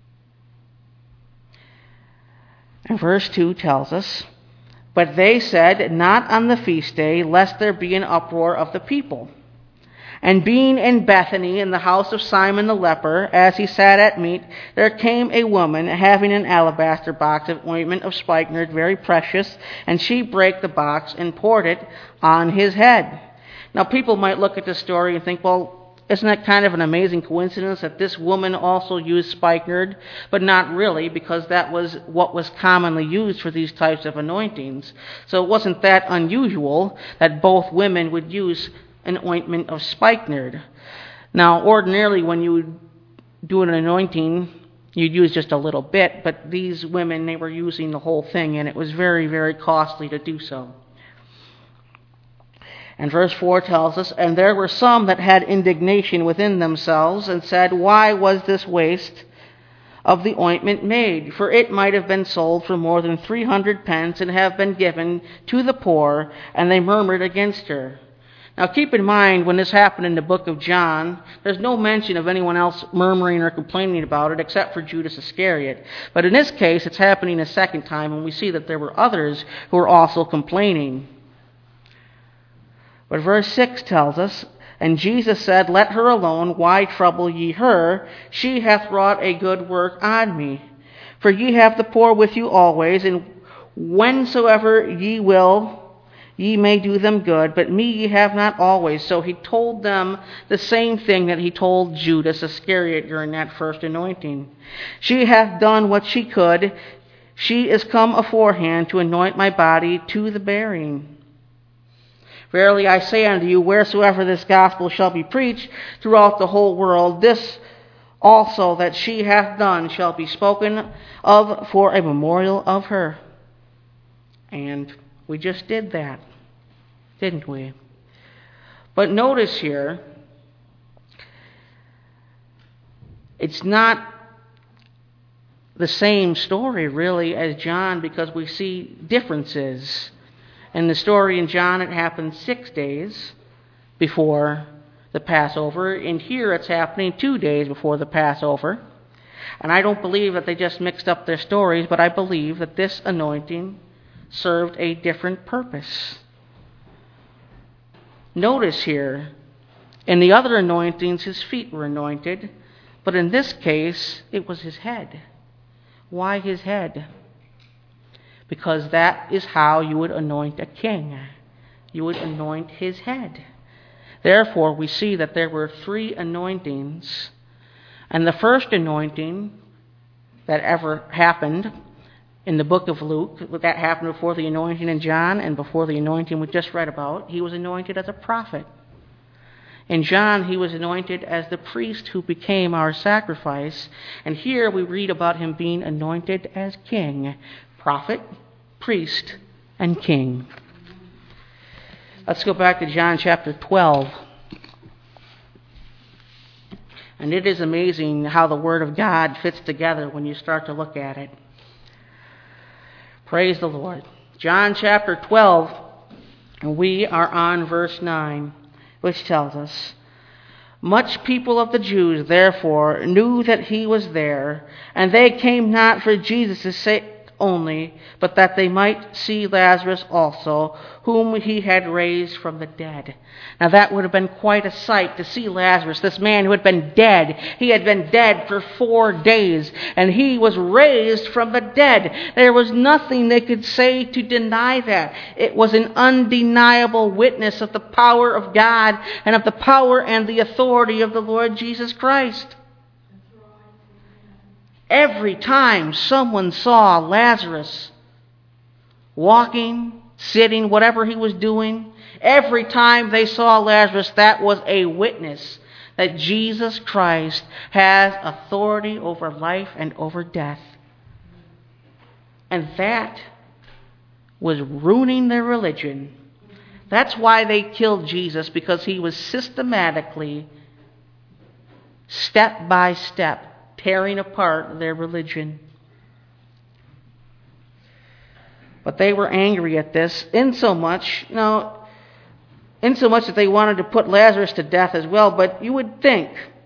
S1: And verse 2 tells us, "But they said, not on the feast day, lest there be an uproar of the people. And being in Bethany, in the house of Simon the leper, as he sat at meat, there came a woman having an alabaster box of ointment of spikenard, very precious, and she brake the box and poured it on his head." Now people might look at this story and think, well, isn't that kind of an amazing coincidence that this woman also used spikenard? But not really, because that was what was commonly used for these types of anointings. So it wasn't that unusual that both women would use an ointment of spikenard. Now, ordinarily, when you would do an anointing, you'd use just a little bit, but these women, they were using the whole thing, and it was very, very costly to do so. And verse 4 tells us, "And there were some that had indignation within themselves, and said, Why was this waste of the ointment made? For it might have been sold for more than 300 pence, and have been given to the poor. And they murmured against her." Now keep in mind, when this happened in the book of John, there's no mention of anyone else murmuring or complaining about it except for Judas Iscariot. But in this case, it's happening a second time, and we see that there were others who were also complaining. But verse 6 tells us, "And Jesus said, Let her alone, why trouble ye her? She hath wrought a good work on me. For ye have the poor with you always, and whensoever ye will, ye may do them good, but me ye have not always." So he told them the same thing that he told Judas Iscariot during that first anointing. "She hath done what she could. She is come aforehand to anoint my body to the burying. Verily I say unto you, wheresoever this gospel shall be preached throughout the whole world, this also that she hath done shall be spoken of for a memorial of her." And we just did that, didn't we? But notice here, it's not the same story really as John, because we see differences. In the story in John, it happened 6 days before the Passover. In here, it's happening 2 days before the Passover. And I don't believe that they just mixed up their stories, but I believe that this anointing served a different purpose. Notice here, in the other anointings, his feet were anointed, but in this case, it was his head. Why his head? Because that is how you would anoint a king. You would anoint his head. Therefore, we see that there were 3 anointings, and the first anointing that ever happened in the book of Luke, that happened before the anointing in John and before the anointing we just read about, he was anointed as a prophet. In John, he was anointed as the priest who became our sacrifice. And here we read about him being anointed as king, prophet, priest, and king. Let's go back to John chapter 12. And it is amazing how the Word of God fits together when you start to look at it. Praise the Lord. John chapter 12, and we are on verse 9, which tells us, "Much people of the Jews, therefore, knew that he was there, and they came not for Jesus' sake only, but that they might see Lazarus also, whom he had raised from the dead." Now that would have been quite a sight to see Lazarus, this man who had been dead. He had been dead for 4 days, and he was raised from the dead. There was nothing they could say to deny that. It was an undeniable witness of the power of God and of the power and the authority of the Lord Jesus Christ. Every time someone saw Lazarus walking, sitting, whatever he was doing, every time they saw Lazarus, that was a witness that Jesus Christ has authority over life and over death. And that was ruining their religion. That's why they killed Jesus, because he was systematically, step by step, tearing apart their religion. But they were angry at this, insomuch that they wanted to put Lazarus to death as well. But you would think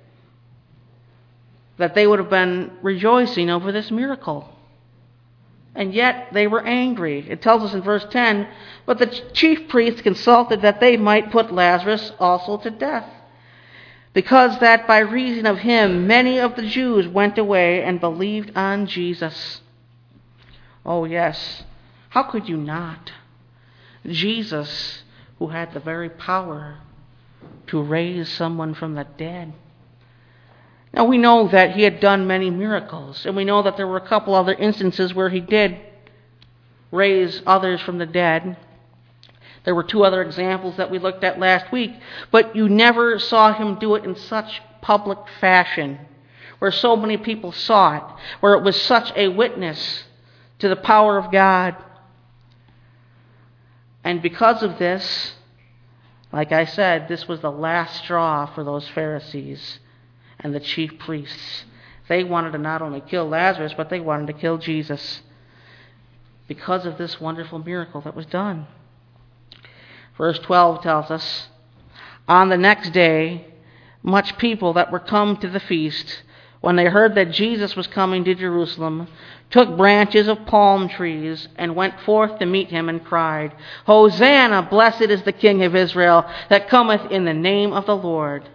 S1: that they would have been rejoicing over this miracle. And yet they were angry. It tells us in verse 10, but the chief priests consulted that they might put Lazarus also to death, because that by reason of him many of the Jews went away and believed on Jesus. Oh yes, how could you not? Jesus, who had the very power to raise someone from the dead. Now we know that he had done many miracles, and we know that there were a couple other instances where he did raise others from the dead. There were 2 other examples that we looked at last week, but you never saw him do it in such public fashion, where so many people saw it, where it was such a witness to the power of God. And because of this, like I said, this was the last straw for those Pharisees and the chief priests. They wanted to not only kill Lazarus, but they wanted to kill Jesus because of this wonderful miracle that was done. Verse 12 tells us, on the next day, much people that were come to the feast, when they heard that Jesus was coming to Jerusalem, took branches of palm trees and went forth to meet him and cried, Hosanna, blessed is the King of Israel that cometh in the name of the Lord.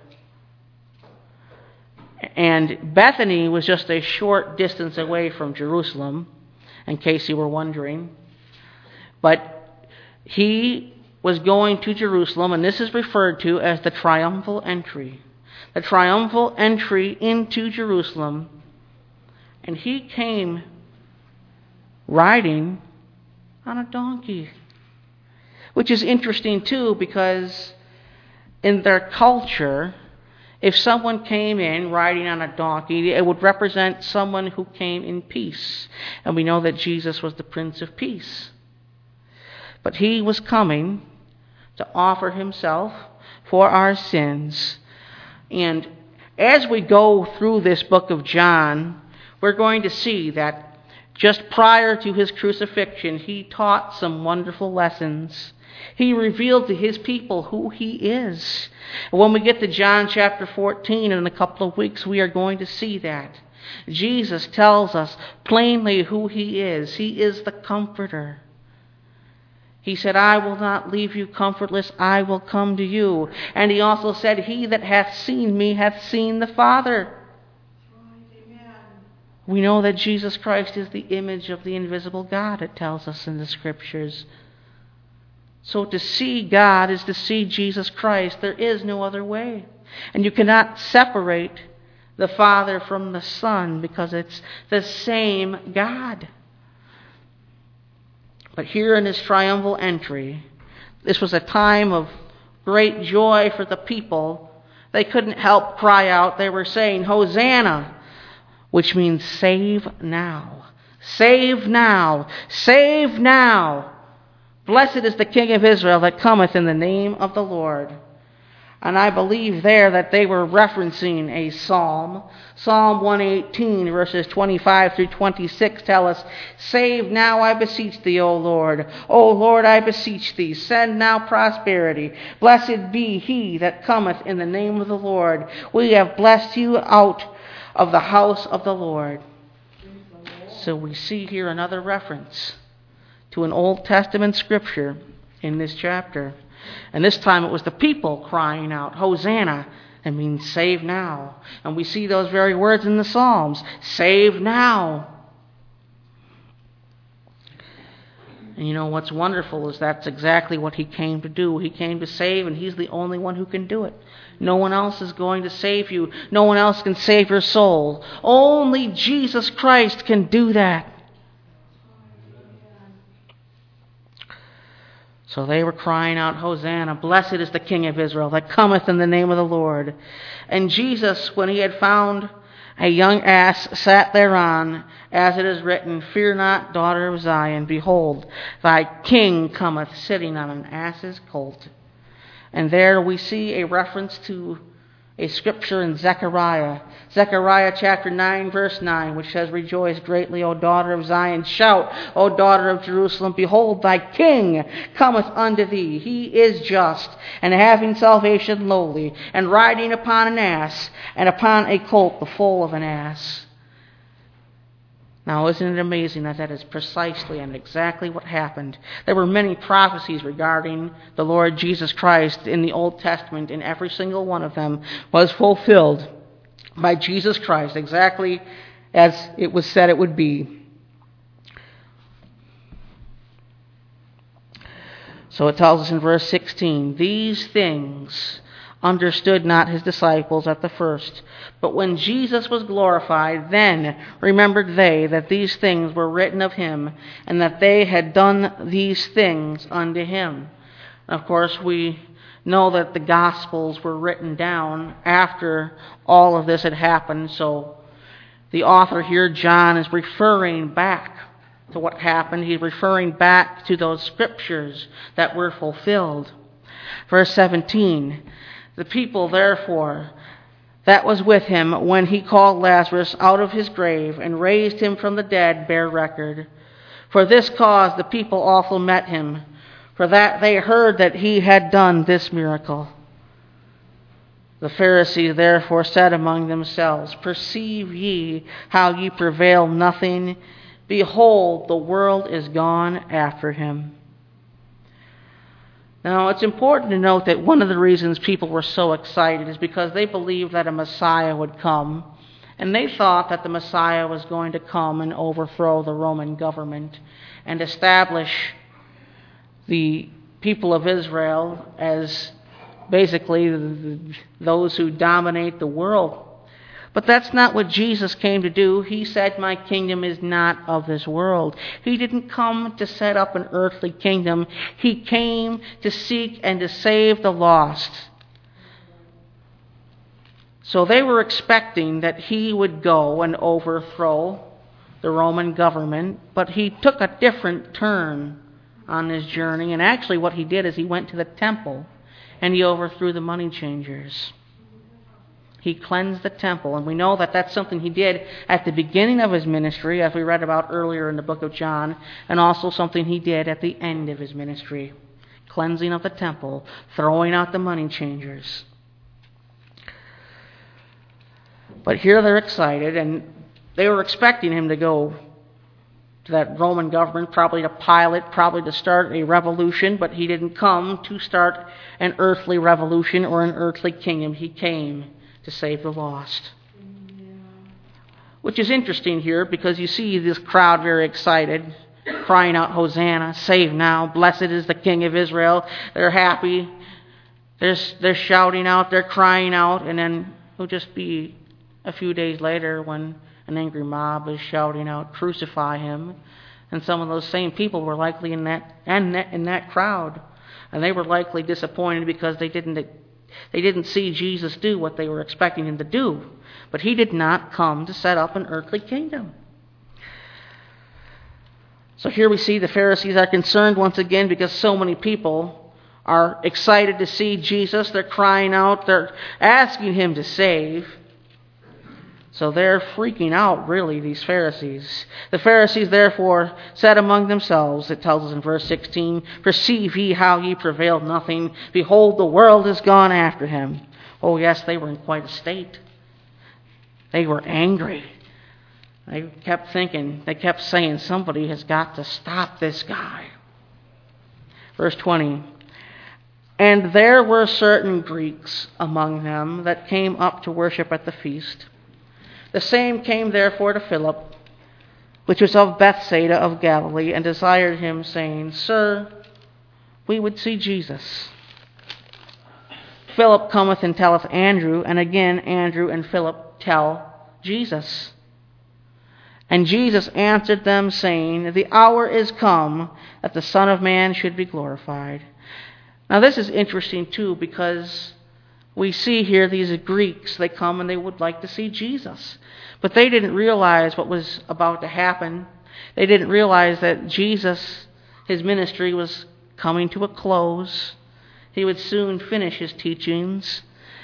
S1: And Bethany was just a short distance away from Jerusalem, in case you were wondering. But he was going to Jerusalem, and this is referred to as the triumphal entry. The triumphal entry into Jerusalem. And he came riding on a donkey. Which is interesting too, because in their culture, if someone came in riding on a donkey, it would represent someone who came in peace. And we know that Jesus was the Prince of Peace. But he was coming to offer himself for our sins. And as we go through this book of John, we're going to see that just prior to his crucifixion, he taught some wonderful lessons. He revealed to his people who he is. And when we get to John chapter 14 in a couple of weeks, we are going to see that. Jesus tells us plainly who he is. He is the Comforter. He said, I will not leave you comfortless, I will come to you. And he also said, he that hath seen me hath seen the Father. Amen. We know that Jesus Christ is the image of the invisible God, it tells us in the Scriptures. So to see God is to see Jesus Christ. There is no other way. And you cannot separate the Father from the Son, because it's the same God. But here in his triumphal entry, this was a time of great joy for the people. They couldn't help cry out. They were saying, Hosanna, which means save now. Save now. Save now. Blessed is the King of Israel that cometh in the name of the Lord. And I believe there that they were referencing a psalm. Psalm 118, verses 25 through 26 tell us, Save now, I beseech thee, O Lord. O Lord, I beseech thee, send now prosperity. Blessed be he that cometh in the name of the Lord. We have blessed you out of the house of the Lord. So we see here another reference to an Old Testament scripture in this chapter. And this time it was the people crying out, Hosanna. It means save now. And we see those very words in the Psalms. Save now. And you know what's wonderful is that's exactly what he came to do. He came to save, and he's the only one who can do it. No one else is going to save you. No one else can save your soul. Only Jesus Christ can do that. So they were crying out, Hosanna, blessed is the King of Israel that cometh in the name of the Lord. And Jesus, when he had found a young ass, sat thereon, as it is written, Fear not, daughter of Zion, behold, thy King cometh sitting on an ass's colt. And there we see a reference to a scripture in Zechariah. Zechariah chapter 9, verse 9, which says, "Rejoice greatly, O daughter of Zion. Shout, O daughter of Jerusalem. Behold, thy king cometh unto thee. He is just, and having salvation lowly, and riding upon an ass, and upon a colt, the foal of an ass." Now, isn't it amazing that that is precisely and exactly what happened? There were many prophecies regarding the Lord Jesus Christ in the Old Testament, and every single one of them was fulfilled by Jesus Christ, exactly as it was said it would be. So it tells us in verse 16, "These things understood not his disciples at the first. But when Jesus was glorified, then remembered they that these things were written of him, and that they had done these things unto him." Of course, we know that the Gospels were written down after all of this had happened. So the author here, John, is referring back to what happened. He's referring back to those scriptures that were fulfilled. Verse 17, "The people, therefore, that was with him when he called Lazarus out of his grave and raised him from the dead bear record. For this cause the people also met him, for that they heard that he had done this miracle. The Pharisees therefore said among themselves, Perceive ye how ye prevail nothing? Behold, the world is gone after him." Now, it's important to note that one of the reasons people were so excited is because they believed that a Messiah would come, and they thought that the Messiah was going to come and overthrow the Roman government and establish the people of Israel as basically those who dominate the world. But that's not what Jesus came to do. He said, "My kingdom is not of this world." He didn't come to set up an earthly kingdom. He came to seek and to save the lost. So they were expecting that he would go and overthrow the Roman government, but he took a different turn on his journey. And actually what he did is he went to the temple and he overthrew the money changers. He cleansed the temple, and we know that that's something he did at the beginning of his ministry, as we read about earlier in the book of John, and also something he did at the end of his ministry. Cleansing of the temple, throwing out the money changers. But here they're excited, and they were expecting him to go to that Roman government, probably to Pilate, probably to start a revolution, but he didn't come to start an earthly revolution or an earthly kingdom. He came to save the lost. Which is interesting here because you see this crowd very excited, crying out, "Hosanna, save now, blessed is the King of Israel." They're happy. They're shouting out, they're crying out, and then it'll just be a few days later when an angry mob is shouting out, "Crucify him." And some of those same people were likely in that crowd. And they were likely disappointed because they didn't see Jesus do what they were expecting him to do. But he did not come to set up an earthly kingdom. So here we see the Pharisees are concerned once again because so many people are excited to see Jesus. They're crying out. They're asking him to save. So they're freaking out, really, these Pharisees. The Pharisees, therefore, said among themselves, it tells us in verse 16, "Perceive ye how ye prevail nothing? Behold, the world is gone after him." Oh, yes, they were in quite a state. They were angry. They kept saying, somebody has got to stop this guy. Verse 20, "And there were certain Greeks among them that came up to worship at the feast. The same came therefore to Philip, which was of Bethsaida of Galilee, and desired him, saying, Sir, we would see Jesus. Philip cometh and telleth Andrew, and again Andrew and Philip tell Jesus. And Jesus answered them, saying, The hour is come that the Son of Man should be glorified." Now this is interesting too, because we see here these Greeks, they come and they would like to see Jesus. But they didn't realize what was about to happen. They didn't realize that Jesus, his ministry was coming to a close. He would soon finish his teachings.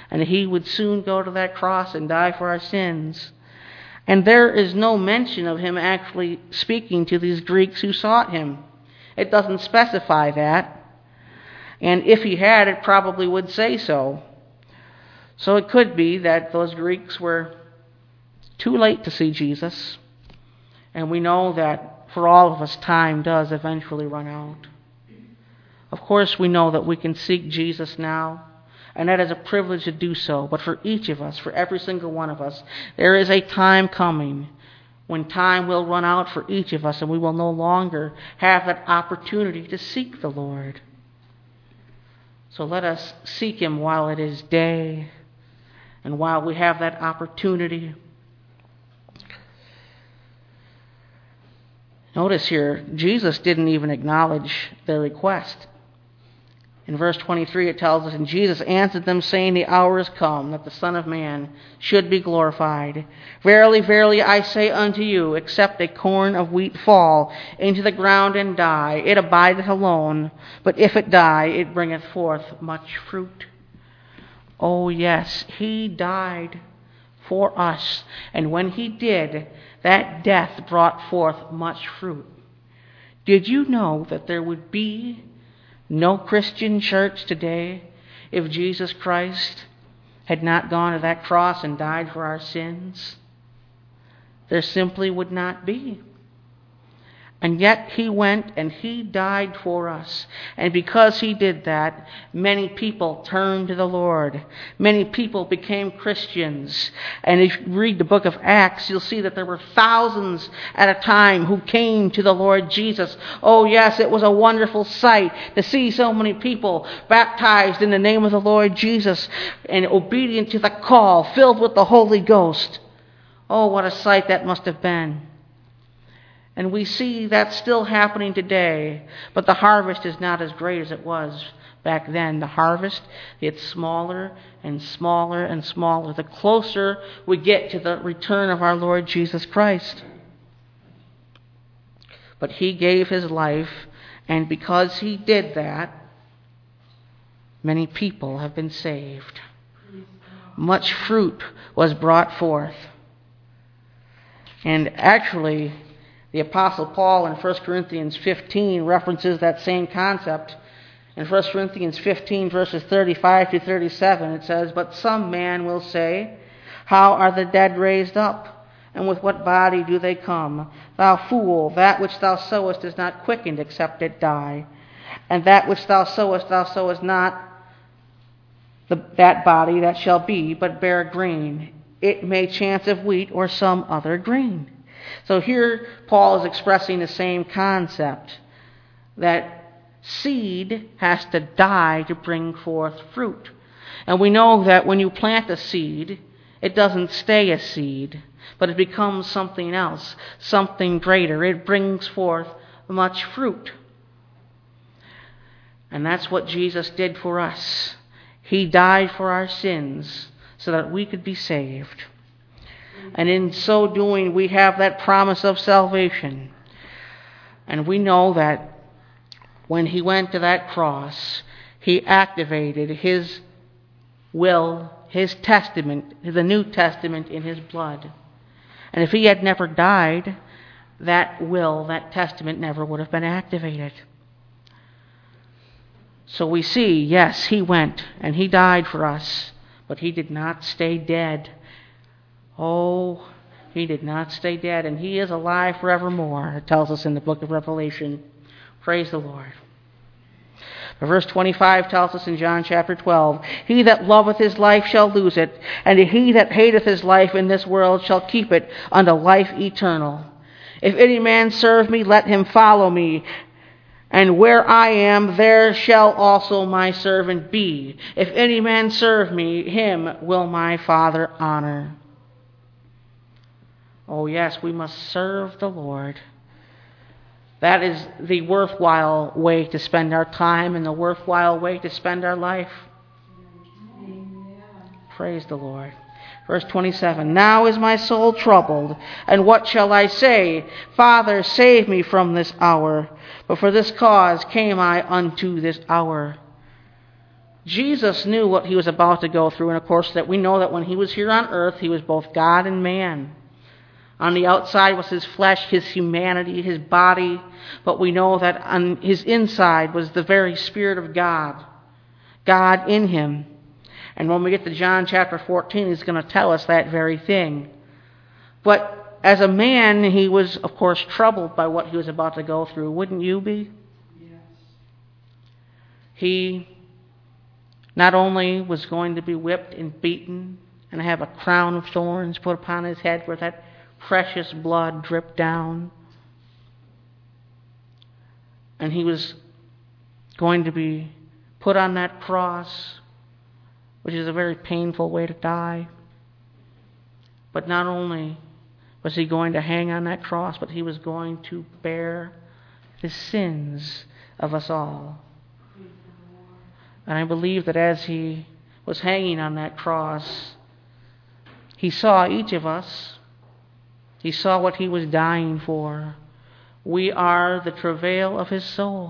S1: and he would soon go to that cross and die for our sins. And there is no mention of him actually speaking to these Greeks who sought him. It doesn't specify that. And if he had, it probably would say so. So it could be that those Greeks were too late to see Jesus. And we know that for all of us, time does eventually run out. Of course, we know that we can seek Jesus now, and that is a privilege to do so. But for each of us, for every single one of us, there is a time coming when time will run out for each of us, and we will no longer have that opportunity to seek the Lord. So let us seek him while it is day, and while we have that opportunity. Notice here, Jesus didn't even acknowledge their request. In verse 23 it tells us, "And Jesus answered them, saying, The hour is come, that the Son of Man should be glorified. Verily, verily, I say unto you, except a corn of wheat fall into the ground and die, it abideth alone. But if it die, it bringeth forth much fruit." Oh yes, he died for us. And when he did, that death brought forth much fruit. Did you know that there would be no Christian church today if Jesus Christ had not gone to that cross and died for our sins? There simply would not be. And yet he went and he died for us. And because he did that, many people turned to the Lord. Many people became Christians. And if you read the book of Acts, you'll see that there were thousands at a time who came to the Lord Jesus. Oh yes, it was a wonderful sight to see so many people baptized in the name of the Lord Jesus and obedient to the call, filled with the Holy Ghost. Oh, what a sight that must have been. And we see that still happening today, but the harvest is not as great as it was back then. The harvest gets smaller and smaller and smaller the closer we get to the return of our Lord Jesus Christ. But he gave his life, and because he did that, many people have been saved. Much fruit was brought forth. And actually, the Apostle Paul in 1 Corinthians 15 references that same concept. In 1 Corinthians 15, verses 35 to 37, it says, "But some man will say, How are the dead raised up? And with what body do they come? Thou fool, that which thou sowest is not quickened, except it die. And that which thou sowest not that body that shall be, but bear grain. It may chance of wheat or some other grain." So here Paul is expressing the same concept, that seed has to die to bring forth fruit. And we know that when you plant a seed, it doesn't stay a seed, but it becomes something else, something greater. It brings forth much fruit. And that's what Jesus did for us. He died for our sins so that we could be saved. And in so doing, we have that promise of salvation. And we know that when he went to that cross, he activated his will, his testament, the New Testament in his blood. And if he had never died, that will, that testament never would have been activated. So we see, yes, he went and he died for us, but he did not stay dead. Oh, he did not stay dead, and he is alive forevermore, it tells us in the book of Revelation. Praise the Lord. But verse 25 tells us in John chapter 12, "He that loveth his life shall lose it, and he that hateth his life in this world shall keep it unto life eternal. If any man serve me, let him follow me. And where I am, there shall also my servant be. If any man serve me, him will my Father honor." Oh yes, we must serve the Lord. That is the worthwhile way to spend our time and the worthwhile way to spend our life. Amen. Praise the Lord. Verse 27, "Now is my soul troubled, and what shall I say? Father, save me from this hour. But for this cause came I unto this hour." Jesus knew what he was about to go through, and of course that we know that when he was here on earth, he was both God and man. On the outside was his flesh, his humanity, his body, but we know that on his inside was the very Spirit of God, God in him. And when we get to John chapter 14, he's going to tell us that very thing. But as a man, he was, of course, troubled by what he was about to go through. Wouldn't you be?
S2: Yes.
S1: He not only was going to be whipped and beaten and have a crown of thorns put upon his head where that precious blood dripped down, and he was going to be put on that cross, which is a very painful way to die. But not only was he going to hang on that cross, but he was going to bear the sins of us all. And I believe that as he was hanging on that cross, he saw each of us. He saw what he was dying for. We are the travail of his soul.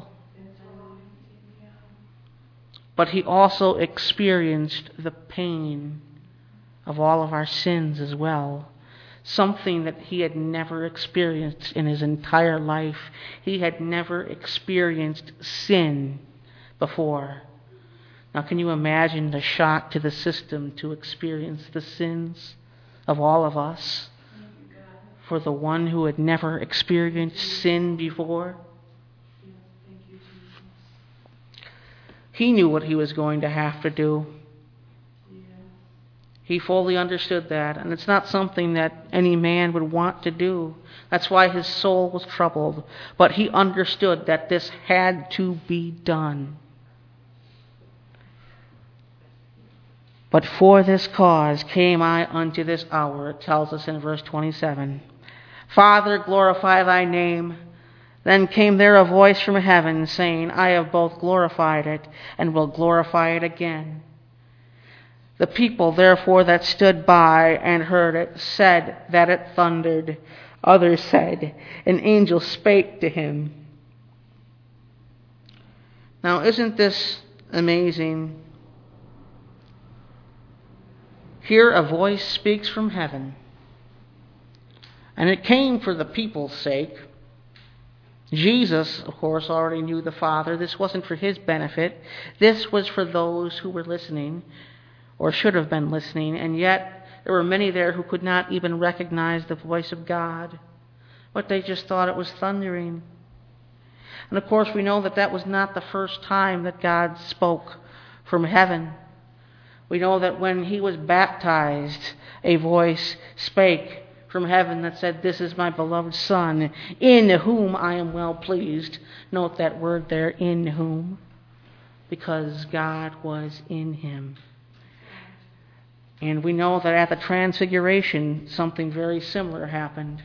S1: But he also experienced the pain of all of our sins as well. Something that he had never experienced in his entire life. He had never experienced sin before. Now, can you imagine the shock to the system to experience the sins of all of us for the one who had never experienced sin before? He knew what he was going to have to do. He fully understood that, and it's not something that any man would want to do. That's why his soul was troubled. But he understood that this had to be done. But for this cause came I unto this hour, it tells us in verse 27. Father, glorify thy name. Then came there a voice from heaven, saying, I have both glorified it, and will glorify it again. The people, therefore, that stood by and heard it, said that it thundered. Others said, an angel spake to him. Now, isn't this amazing? Here a voice speaks from heaven. And it came for the people's sake. Jesus, of course, already knew the Father. This wasn't for his benefit. This was for those who were listening, or should have been listening, and yet there were many there who could not even recognize the voice of God, but they just thought it was thundering. And of course, we know that that was not the first time that God spoke from heaven. We know that when he was baptized, a voice spake from heaven that said, this is my beloved Son, in whom I am well pleased. Note that word there, in whom, because God was in him. And we know that at the Transfiguration, something very similar happened.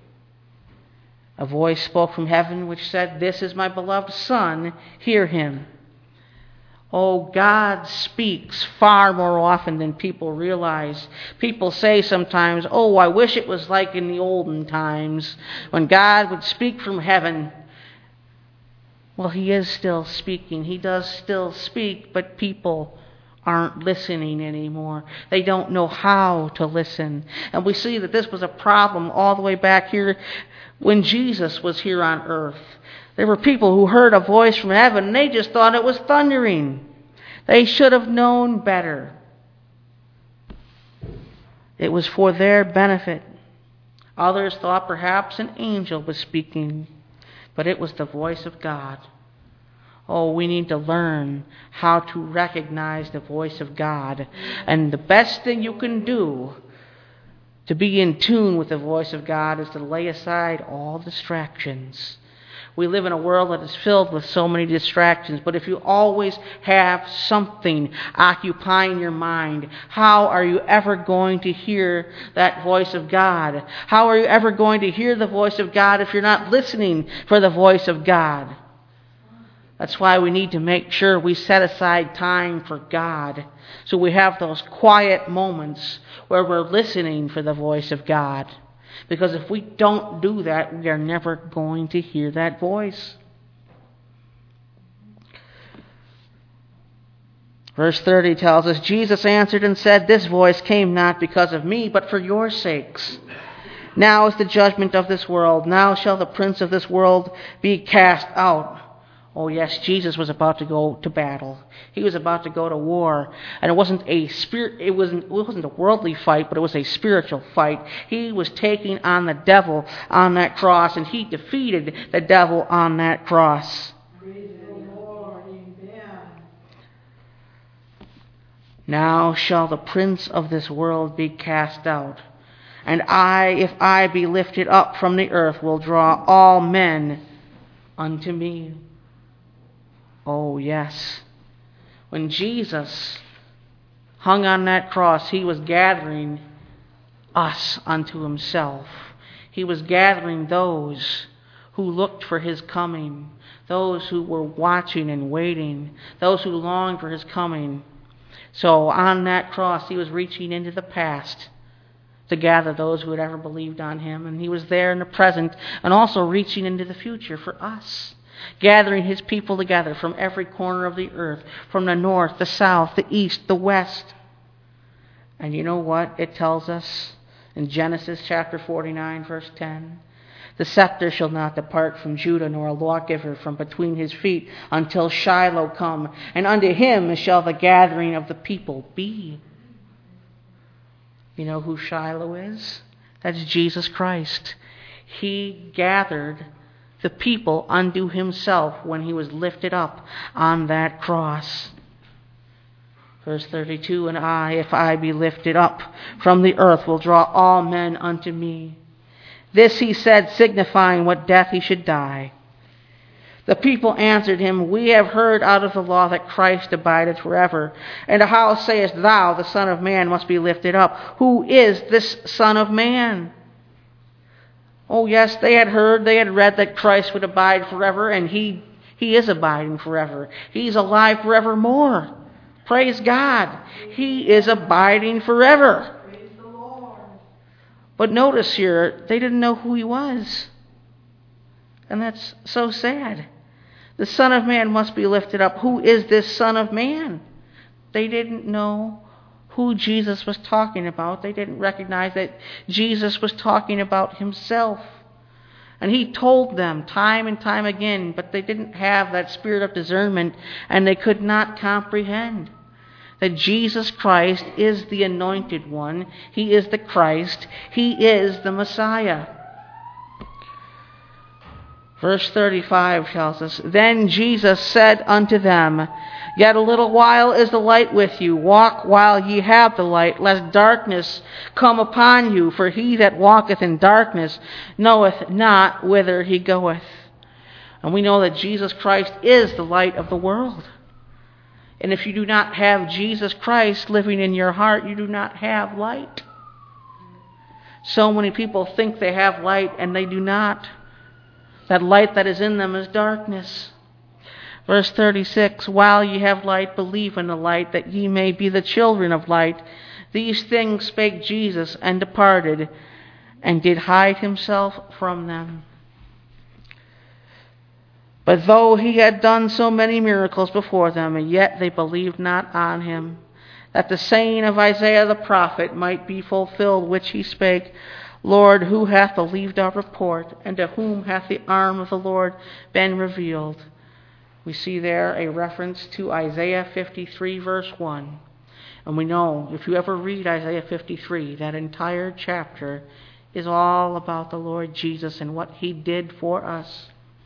S1: A voice spoke from heaven which said, this is my beloved Son, hear him. Oh, God speaks far more often than people realize. People say sometimes, oh, I wish it was like in the olden times when God would speak from heaven. Well, he is still speaking. He does still speak, but people aren't listening anymore. They don't know how to listen. And we see that this was a problem all the way back here when Jesus was here on earth. There were people who heard a voice from heaven and they just thought it was thundering. They should have known better. It was for their benefit. Others thought perhaps an angel was speaking, but it was the voice of God. Oh, we need to learn how to recognize the voice of God. And the best thing you can do to be in tune with the voice of God is to lay aside all distractions. We live in a world that is filled with so many distractions, but if you always have something occupying your mind, how are you ever going to hear that voice of God? How are you ever going to hear the voice of God if you're not listening for the voice of God? That's why we need to make sure we set aside time for God, so we have those quiet moments where we're listening for the voice of God. Because if we don't do that, we are never going to hear that voice. Verse 30 tells us, Jesus answered and said, "This voice came not because of me, but for your sakes. Now is the judgment of this world. Now shall the prince of this world be cast out." Oh yes, Jesus was about to go to battle. He was about to go to war. And it wasn't a worldly fight, but it was a spiritual fight. He was taking on the devil on that cross, and he defeated the devil on that cross.
S2: Praise the Lord. Amen.
S1: Now shall the prince of this world be cast out. And I, if I be lifted up from the earth, will draw all men unto me. Oh, yes. When Jesus hung on that cross, he was gathering us unto himself. He was gathering those who looked for his coming, those who were watching and waiting, those who longed for his coming. So on that cross, he was reaching into the past to gather those who had ever believed on him. And he was there in the present and also reaching into the future for us, gathering his people together from every corner of the earth, from the north, the south, the east, the west. And you know what it tells us in Genesis chapter 49, verse 10? "The scepter shall not depart from Judah, nor a lawgiver from between his feet, until Shiloh come, and unto him shall the gathering of the people be." You know who Shiloh is? That's Jesus Christ. He gathered the people unto himself when he was lifted up on that cross. Verse 32, "And I, if I be lifted up from the earth, will draw all men unto me." This he said, signifying what death he should die. The people answered him, "We have heard out of the law that Christ abideth forever. And how sayest thou, the Son of Man must be lifted up? Who is this Son of Man?" Oh yes, they had read that Christ would abide forever, and he is abiding forever. He's alive forevermore. Praise God. He is abiding forever.
S2: Praise the Lord.
S1: But notice here, they didn't know who he was. And that's so sad. The Son of Man must be lifted up. Who is this Son of Man? They didn't know who Jesus was talking about. They didn't recognize that Jesus was talking about himself. And he told them time and time again, but they didn't have that spirit of discernment, and they could not comprehend that Jesus Christ is the anointed one. He is the Christ. He is the Messiah. Verse 35 tells us, "Then Jesus said unto them, Yet a little while is the light with you. Walk while ye have the light, lest darkness come upon you. For he that walketh in darkness knoweth not whither he goeth." And we know that Jesus Christ is the light of the world. And if you do not have Jesus Christ living in your heart, you do not have light. So many people think they have light, and they do not. That light that is in them is darkness. Verse 36, "While ye have light, believe in the light, that ye may be the children of light. These things spake Jesus, and departed, and did hide himself from them." But though he had done so many miracles before them, yet they believed not on him, that the saying of Isaiah the prophet might be fulfilled, which he spake, "Lord, who hath believed our report, and to whom hath the arm of the Lord been revealed?" We see there a reference to Isaiah 53, verse 1. And we know, if you ever read Isaiah 53, that entire chapter is all about the Lord Jesus and what he did for us.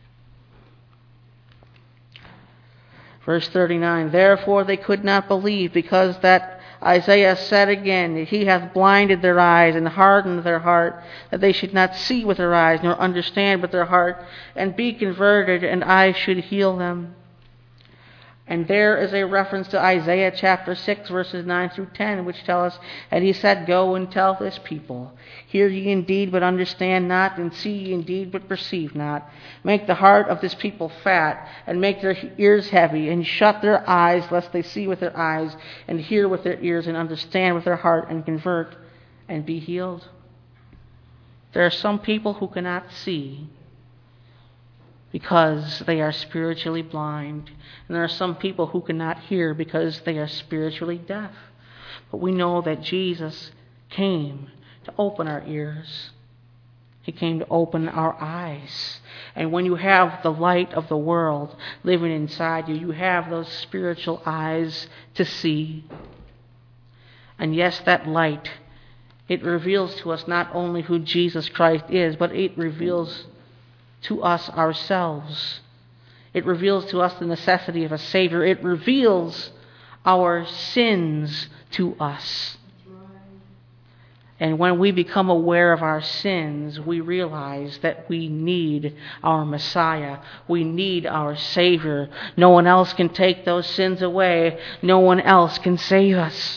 S1: Verse 39, "Therefore they could not believe, because that Isaiah said again, He hath blinded their eyes and hardened their heart, that they should not see with their eyes, nor understand with their heart, and be converted, and I should heal them." And there is a reference to Isaiah chapter 6, verses 9 through 10, which tell us, "And he said, Go and tell this people, hear ye indeed, but understand not, and see ye indeed, but perceive not. Make the heart of this people fat, and make their ears heavy, and shut their eyes, lest they see with their eyes, and hear with their ears, and understand with their heart, and convert, and be healed." There are some people who cannot see. because they are spiritually blind. And there are some people who cannot hear because they are spiritually deaf. But we know that Jesus came to open our ears. He came to open our eyes. And when you have the light of the world living inside you, you have those spiritual eyes to see. And yes, that light, it reveals to us not only who Jesus Christ is, but it reveals to us ourselves. It reveals to us the necessity of a Savior. It reveals our sins to us. And when we become aware of our sins, we realize that we need our Messiah. We need our Savior. No one else can take those sins away. No one else can save us.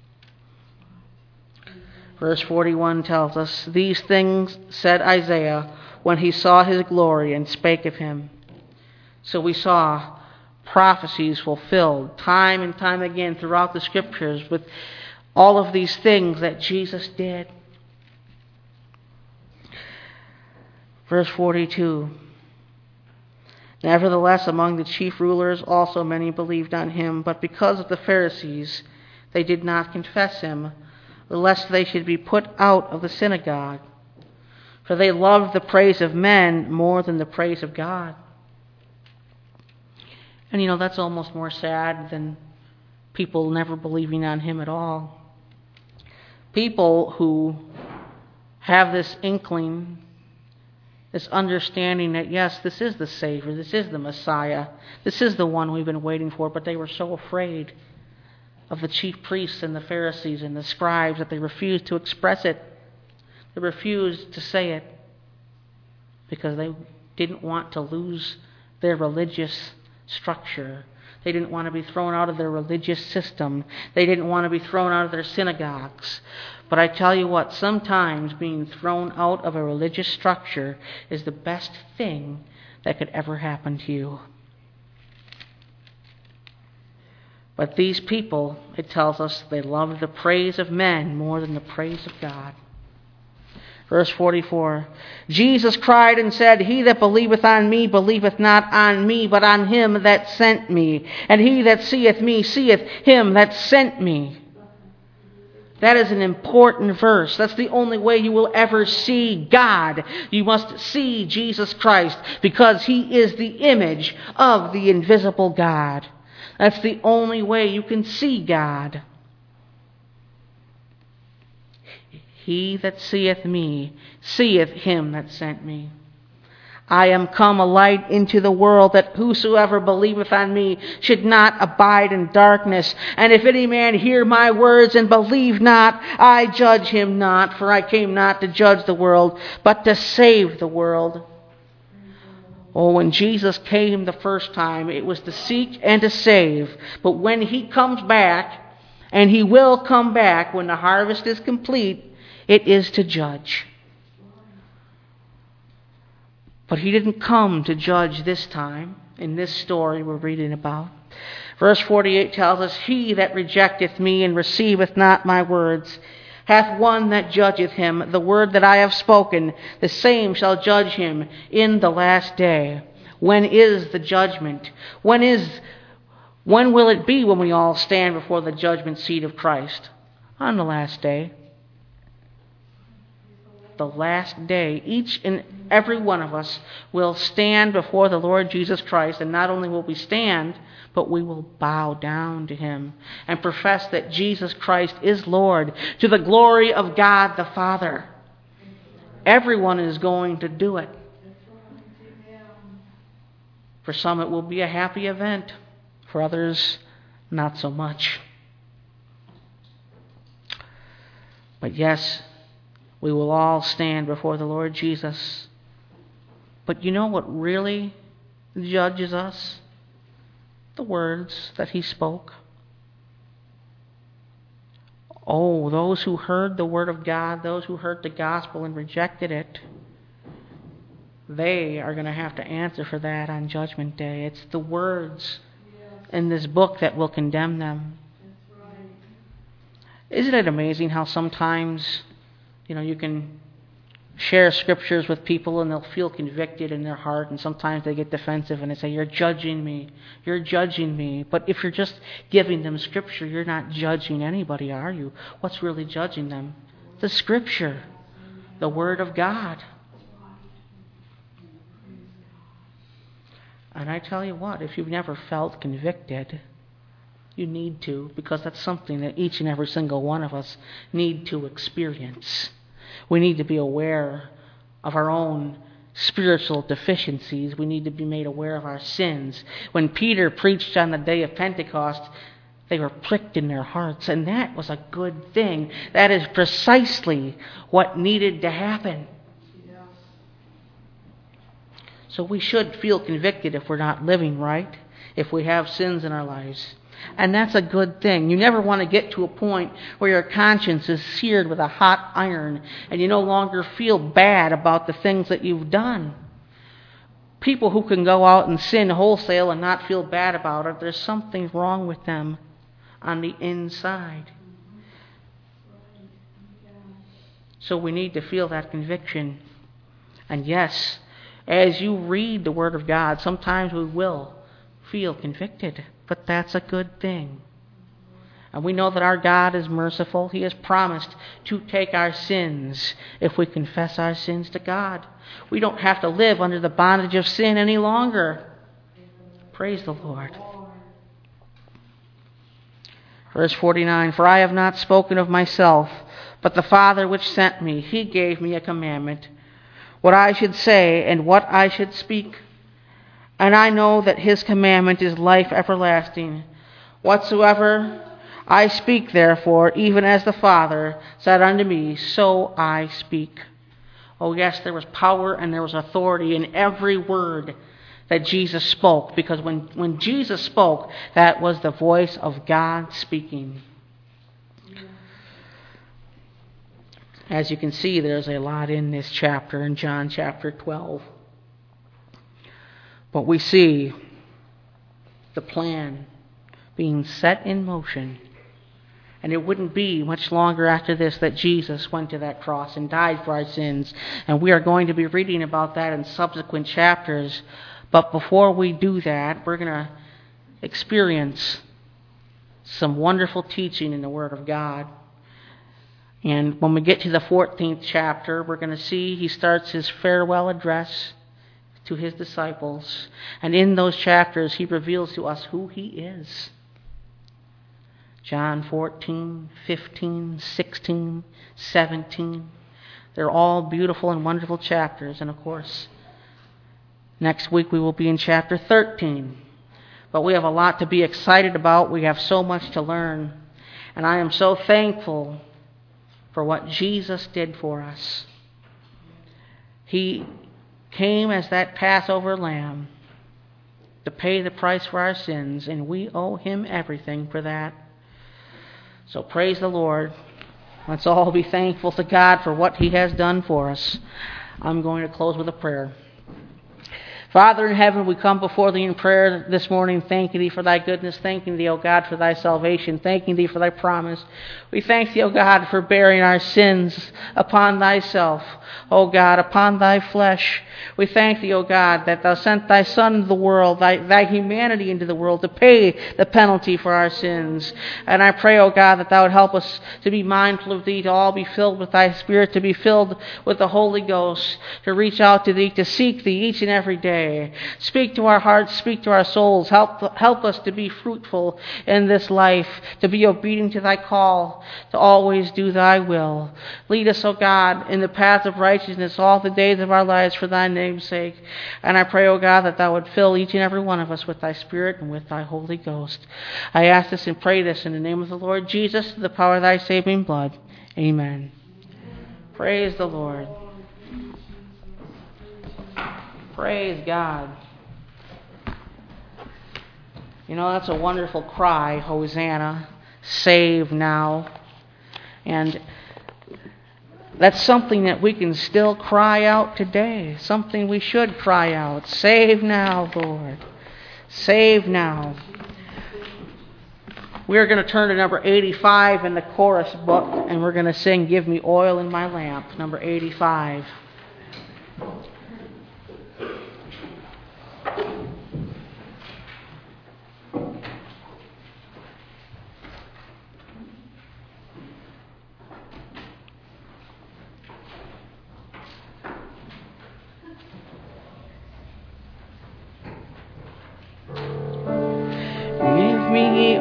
S1: Verse 41 tells us, "These things said Isaiah when he saw his glory and spake of him." So we saw prophecies fulfilled time and time again throughout the Scriptures with all of these things that Jesus did. Verse 42. "Nevertheless, among the chief rulers also many believed on him, but because of the Pharisees they did not confess him, lest they should be put out of the synagogue. For they loved the praise of men more than the praise of God." And that's almost more sad than people never believing on him at all. People who have this inkling, this understanding that, yes, this is the Savior, this is the Messiah, this is the one we've been waiting for, but they were so afraid of the chief priests and the Pharisees and the scribes that they refused to express it. They refused to say it because they didn't want to lose their religious structure. They didn't want to be thrown out of their religious system. They didn't want to be thrown out of their synagogues. But I tell you what, sometimes being thrown out of a religious structure is the best thing that could ever happen to you. But these people, it tells us, they loved the praise of men more than the praise of God. Verse 44, "Jesus cried and said, He that believeth on me believeth not on me, but on him that sent me. And he that seeth me seeth him that sent me." That is an important verse. That's the only way you will ever see God. You must see Jesus Christ because He is the image of the invisible God. That's the only way you can see God. "He that seeth me seeth him that sent me. I am come a light into the world, that whosoever believeth on me should not abide in darkness. And if any man hear my words and believe not, I judge him not. For I came not to judge the world, but to save the world." Oh, when Jesus came the first time, it was to seek and to save. But when He comes back, and He will come back when the harvest is complete, it is to judge. But He didn't come to judge this time, in this story we're reading about. Verse 48 tells us, "He that rejecteth me and receiveth not my words hath one that judgeth him. The word that I have spoken, the same shall judge him in the last day." When is the judgment? When will it be when we all stand before the judgment seat of Christ? On the last day. The last day. Each and every one of us will stand before the Lord Jesus Christ, and not only will we stand, but we will bow down to Him and profess that Jesus Christ is Lord, to the glory of God the Father. Everyone is going to do it. For some it will be a happy event. For others, not so much. But yes, we will all stand before the Lord Jesus. But you know what really judges us? The words that He spoke. Oh, those who heard the Word of God, those who heard the gospel and rejected it, they are going to have to answer for that on Judgment Day. It's the words in this book that will condemn them. Isn't it amazing how sometimes, you can share scriptures with people and they'll feel convicted in their heart, and sometimes they get defensive and they say, "You're judging me. You're judging me." But if you're just giving them scripture, you're not judging anybody, are you? What's really judging them? The scripture, the Word of God. And I tell you what, if you've never felt convicted, you need to, because that's something that each and every single one of us need to experience. We need to be aware of our own spiritual deficiencies. We need to be made aware of our sins. When Peter preached on the day of Pentecost, they were pricked in their hearts, and that was a good thing. That is precisely what needed to happen. So we should feel convicted if we're not living right, if we have sins in our lives. And that's a good thing. You never want to get to a point where your conscience is seared with a hot iron and you no longer feel bad about the things that you've done. People who can go out and sin wholesale and not feel bad about it, there's something wrong with them on the inside. So we need to feel that conviction. And yes, as you read the Word of God, sometimes we will feel convicted, but that's a good thing. And we know that our God is merciful. He has promised to take our sins if we confess our sins to God. We don't have to live under the bondage of sin any longer. Praise the Lord. Verse 49, "For I have not spoken of myself, but the Father which sent me, He gave me a commandment, what I should say and what I should speak. And I know that His commandment is life everlasting. Whatsoever I speak, therefore, even as the Father said unto me, so I speak." Oh yes, there was power and there was authority in every word that Jesus spoke, because when Jesus spoke, that was the voice of God speaking. As you can see, there's a lot in this chapter, in John chapter 12. But we see the plan being set in motion. And it wouldn't be much longer after this that Jesus went to that cross and died for our sins. And we are going to be reading about that in subsequent chapters. But before we do that, we're going to experience some wonderful teaching in the Word of God. And when we get to the 14th chapter, we're going to see he starts his farewell address to his disciples. And in those chapters, he reveals to us who he is. John 14, 15, 16, 17. They're all beautiful and wonderful chapters. And of course, next week we will be in chapter 13. But we have a lot to be excited about. We have so much to learn. And I am so thankful for what Jesus did for us. He came as that Passover lamb to pay the price for our sins, and we owe Him everything for that. So praise the Lord. Let's all be thankful to God for what He has done for us. I'm going to close with a prayer. Father in heaven, we come before Thee in prayer this morning, thanking Thee for Thy goodness, thanking Thee, O God, for Thy salvation, thanking Thee for Thy promise. We thank Thee, O God, for bearing our sins upon Thyself, O God, upon Thy flesh. We thank Thee, O God, that Thou sent Thy Son into the world, Thy humanity into the world, to pay the penalty for our sins. And I pray, O God, that Thou would help us to be mindful of Thee, to all be filled with Thy Spirit, to be filled with the Holy Ghost, to reach out to Thee, to seek Thee each and every day. Speak to our hearts, speak to our souls. Help us to be fruitful in this life, to be obedient to Thy call, to always do Thy will. Lead us, O God, in the path of righteousness all the days of our lives for Thy name's sake. And I pray, O God, that Thou would fill each and every one of us with Thy Spirit and with Thy Holy Ghost. I ask this and pray this in the name of the Lord Jesus, through the power of Thy saving blood. Amen. Praise the Lord. Praise God. You know, that's a wonderful cry, Hosanna, save now. And that's something that we can still cry out today, something we should cry out. Save now, Lord. Save now. We're going to turn to number 85 in the chorus book, and we're going to sing, Give Me Oil in My Lamp, number 85.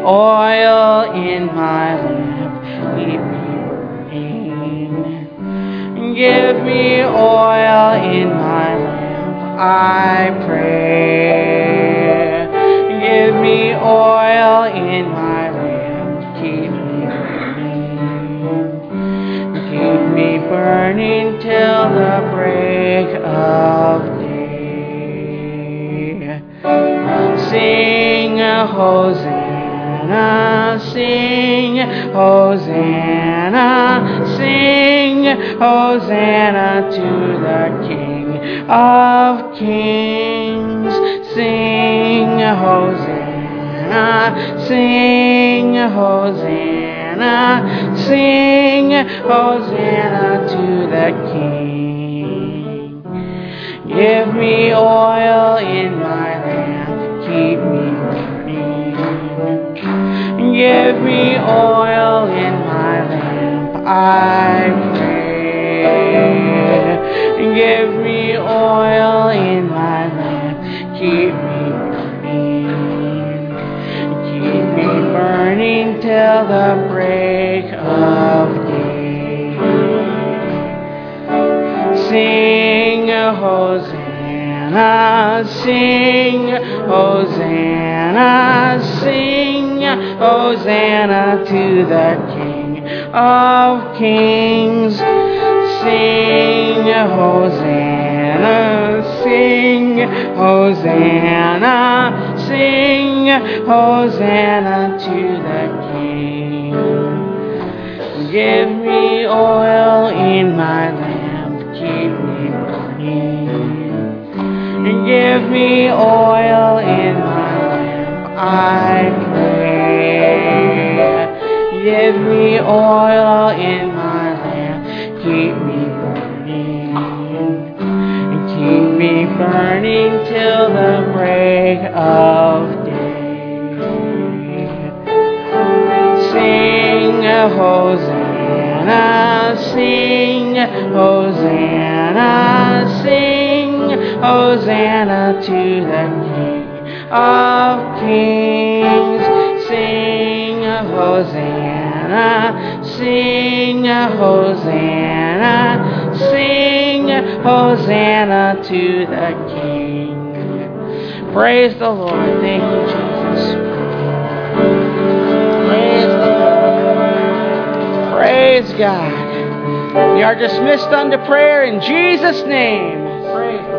S1: oil in my lamp, keep me burning. Give me oil in my lamp, I pray. Give me oil in my lamp, keep me burning. Keep me burning till the break of day. Sing Hosanna, sing Hosanna, sing Hosanna to the King of Kings. Sing Hosanna, sing Hosanna, sing Hosanna to the King. Give me oil in my lamp, keep me burning. Give me oil in my lamp, I pray. Give me oil in my lamp, keep me burning. Keep me burning till the break of day. Sing Hosanna, sing Hosanna, sing Hosanna to the King of Kings. Sing Hosanna, sing Hosanna, sing Hosanna to the King. Give me oil in my lamp, keep me burning. Give me oil in my lamp, I pray. Give me oil in my lamp, keep me burning. Keep me burning till the break of day. Sing Hosanna, sing Hosanna, sing Hosanna to the King of Kings. Sing Hosanna, sing Hosanna, sing Hosanna to the King. Praise the Lord. Thank you, Jesus. Praise the Lord. Praise God. We are dismissed unto prayer in Jesus' name. Praise the Lord.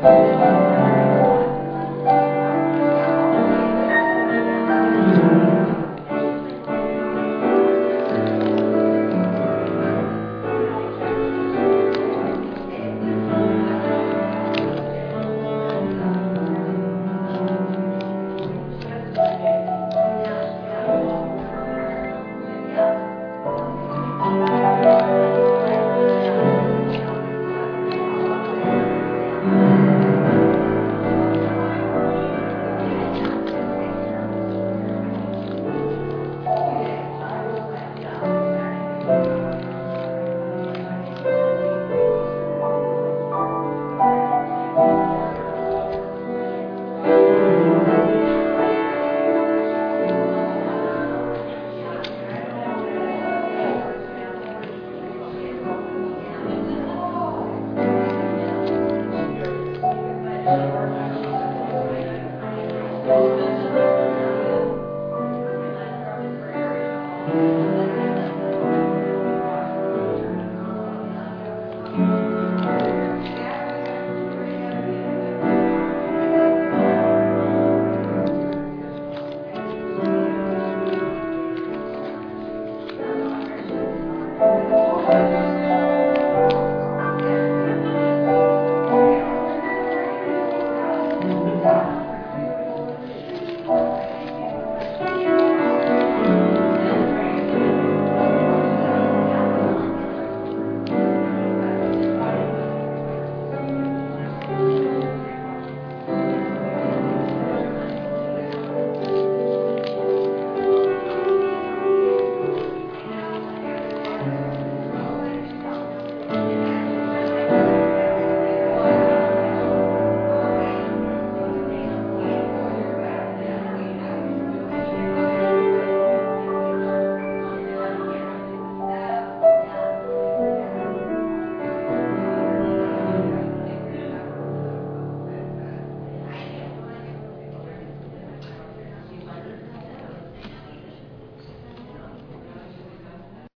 S2: Amen.